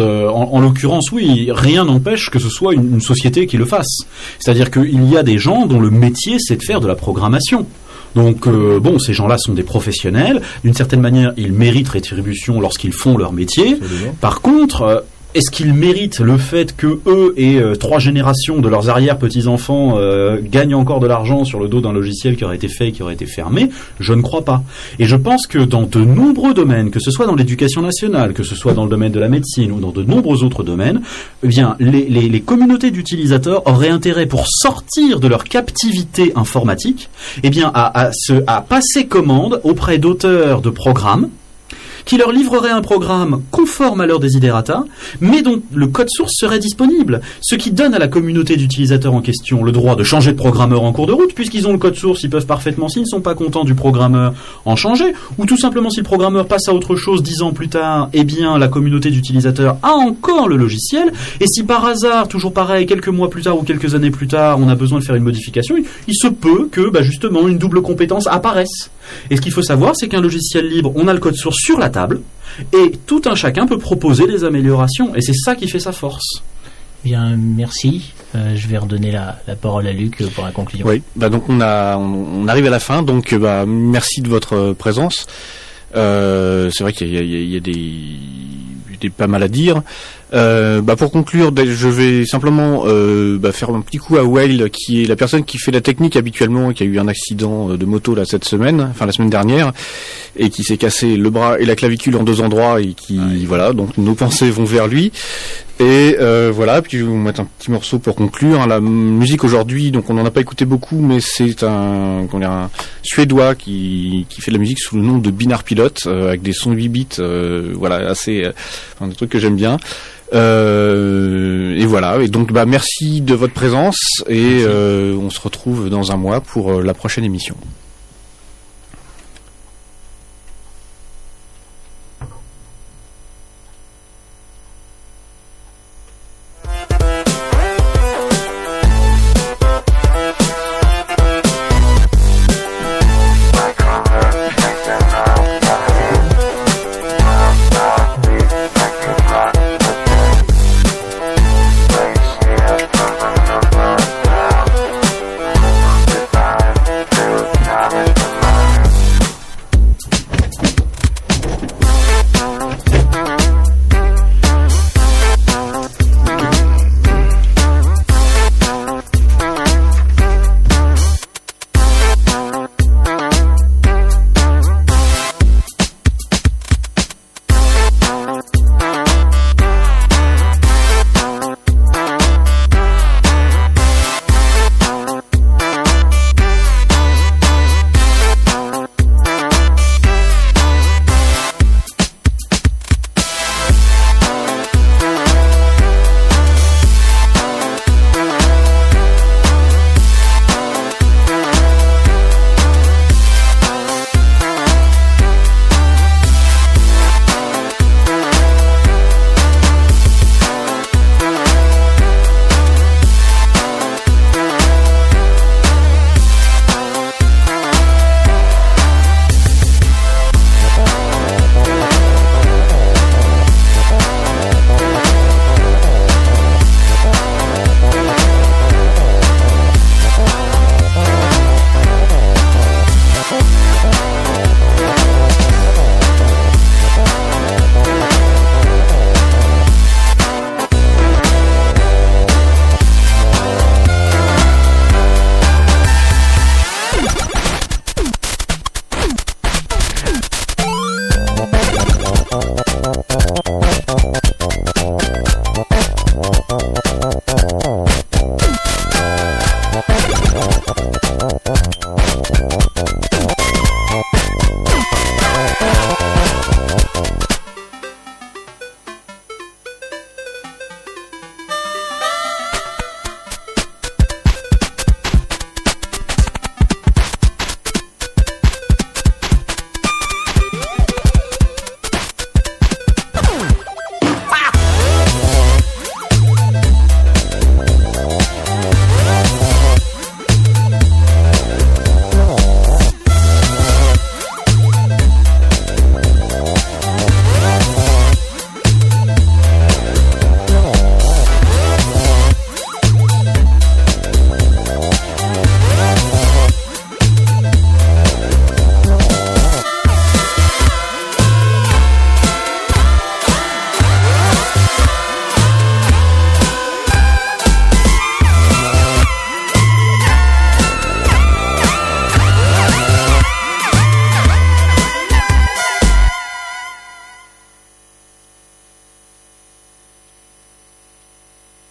oui, rien n'empêche que ce soit une société qui le fasse. C'est-à-dire qu'il y a des gens dont le métier, c'est de faire de la programmation. Donc, ces gens-là sont des professionnels. D'une certaine manière, ils méritent rétribution lorsqu'ils font leur métier. Absolument. Par contre, est-ce qu'ils méritent le fait que eux et 3 générations de leurs arrière-petits-enfants gagnent encore de l'argent sur le dos d'un logiciel qui aurait été fait et qui aurait été fermé? Je ne crois pas. Et je pense que dans de nombreux domaines, que ce soit dans l'éducation nationale, que ce soit dans le domaine de la médecine ou dans de nombreux autres domaines, eh bien, les communautés d'utilisateurs auraient intérêt, pour sortir de leur captivité informatique, eh bien, à passer commande auprès d'auteurs de programmes qui leur livrerait un programme conforme à leur desiderata, mais dont le code source serait disponible, ce qui donne à la communauté d'utilisateurs en question le droit de changer de programmeur en cours de route, puisqu'ils ont le code source, ils peuvent parfaitement, s'ils ne sont pas contents du programmeur, en changer, ou tout simplement si le programmeur passe à autre chose 10 ans plus tard, eh bien la communauté d'utilisateurs a encore le logiciel, et si par hasard, toujours pareil, quelques mois plus tard ou quelques années plus tard, on a besoin de faire une modification, il se peut que justement une double compétence apparaisse. Et ce qu'il faut savoir, c'est qu'un logiciel libre, on a le code source sur la table, et tout un chacun peut proposer des améliorations, et c'est ça qui fait sa force. Bien, merci. Je vais redonner la parole à Luc pour la conclusion. Oui, donc on arrive à la fin, donc merci de votre présence. C'est vrai qu'il y a des pas mal à dire. Pour conclure, je vais simplement faire un petit coup à Whale, qui est la personne qui fait la technique habituellement, et qui a eu un accident de moto la semaine dernière, et qui s'est cassé le bras et la clavicule en 2 endroits, et qui voilà, donc nos pensées vont vers lui. Et voilà, puis je vais vous mettre un petit morceau pour conclure. La musique aujourd'hui, donc on n'en a pas écouté beaucoup, mais c'est un Suédois qui fait de la musique sous le nom de Binar Pilot, avec des sons 8 bits, voilà, assez des trucs que j'aime bien. Et voilà, et donc merci de votre présence, et on se retrouve dans un mois pour la prochaine émission.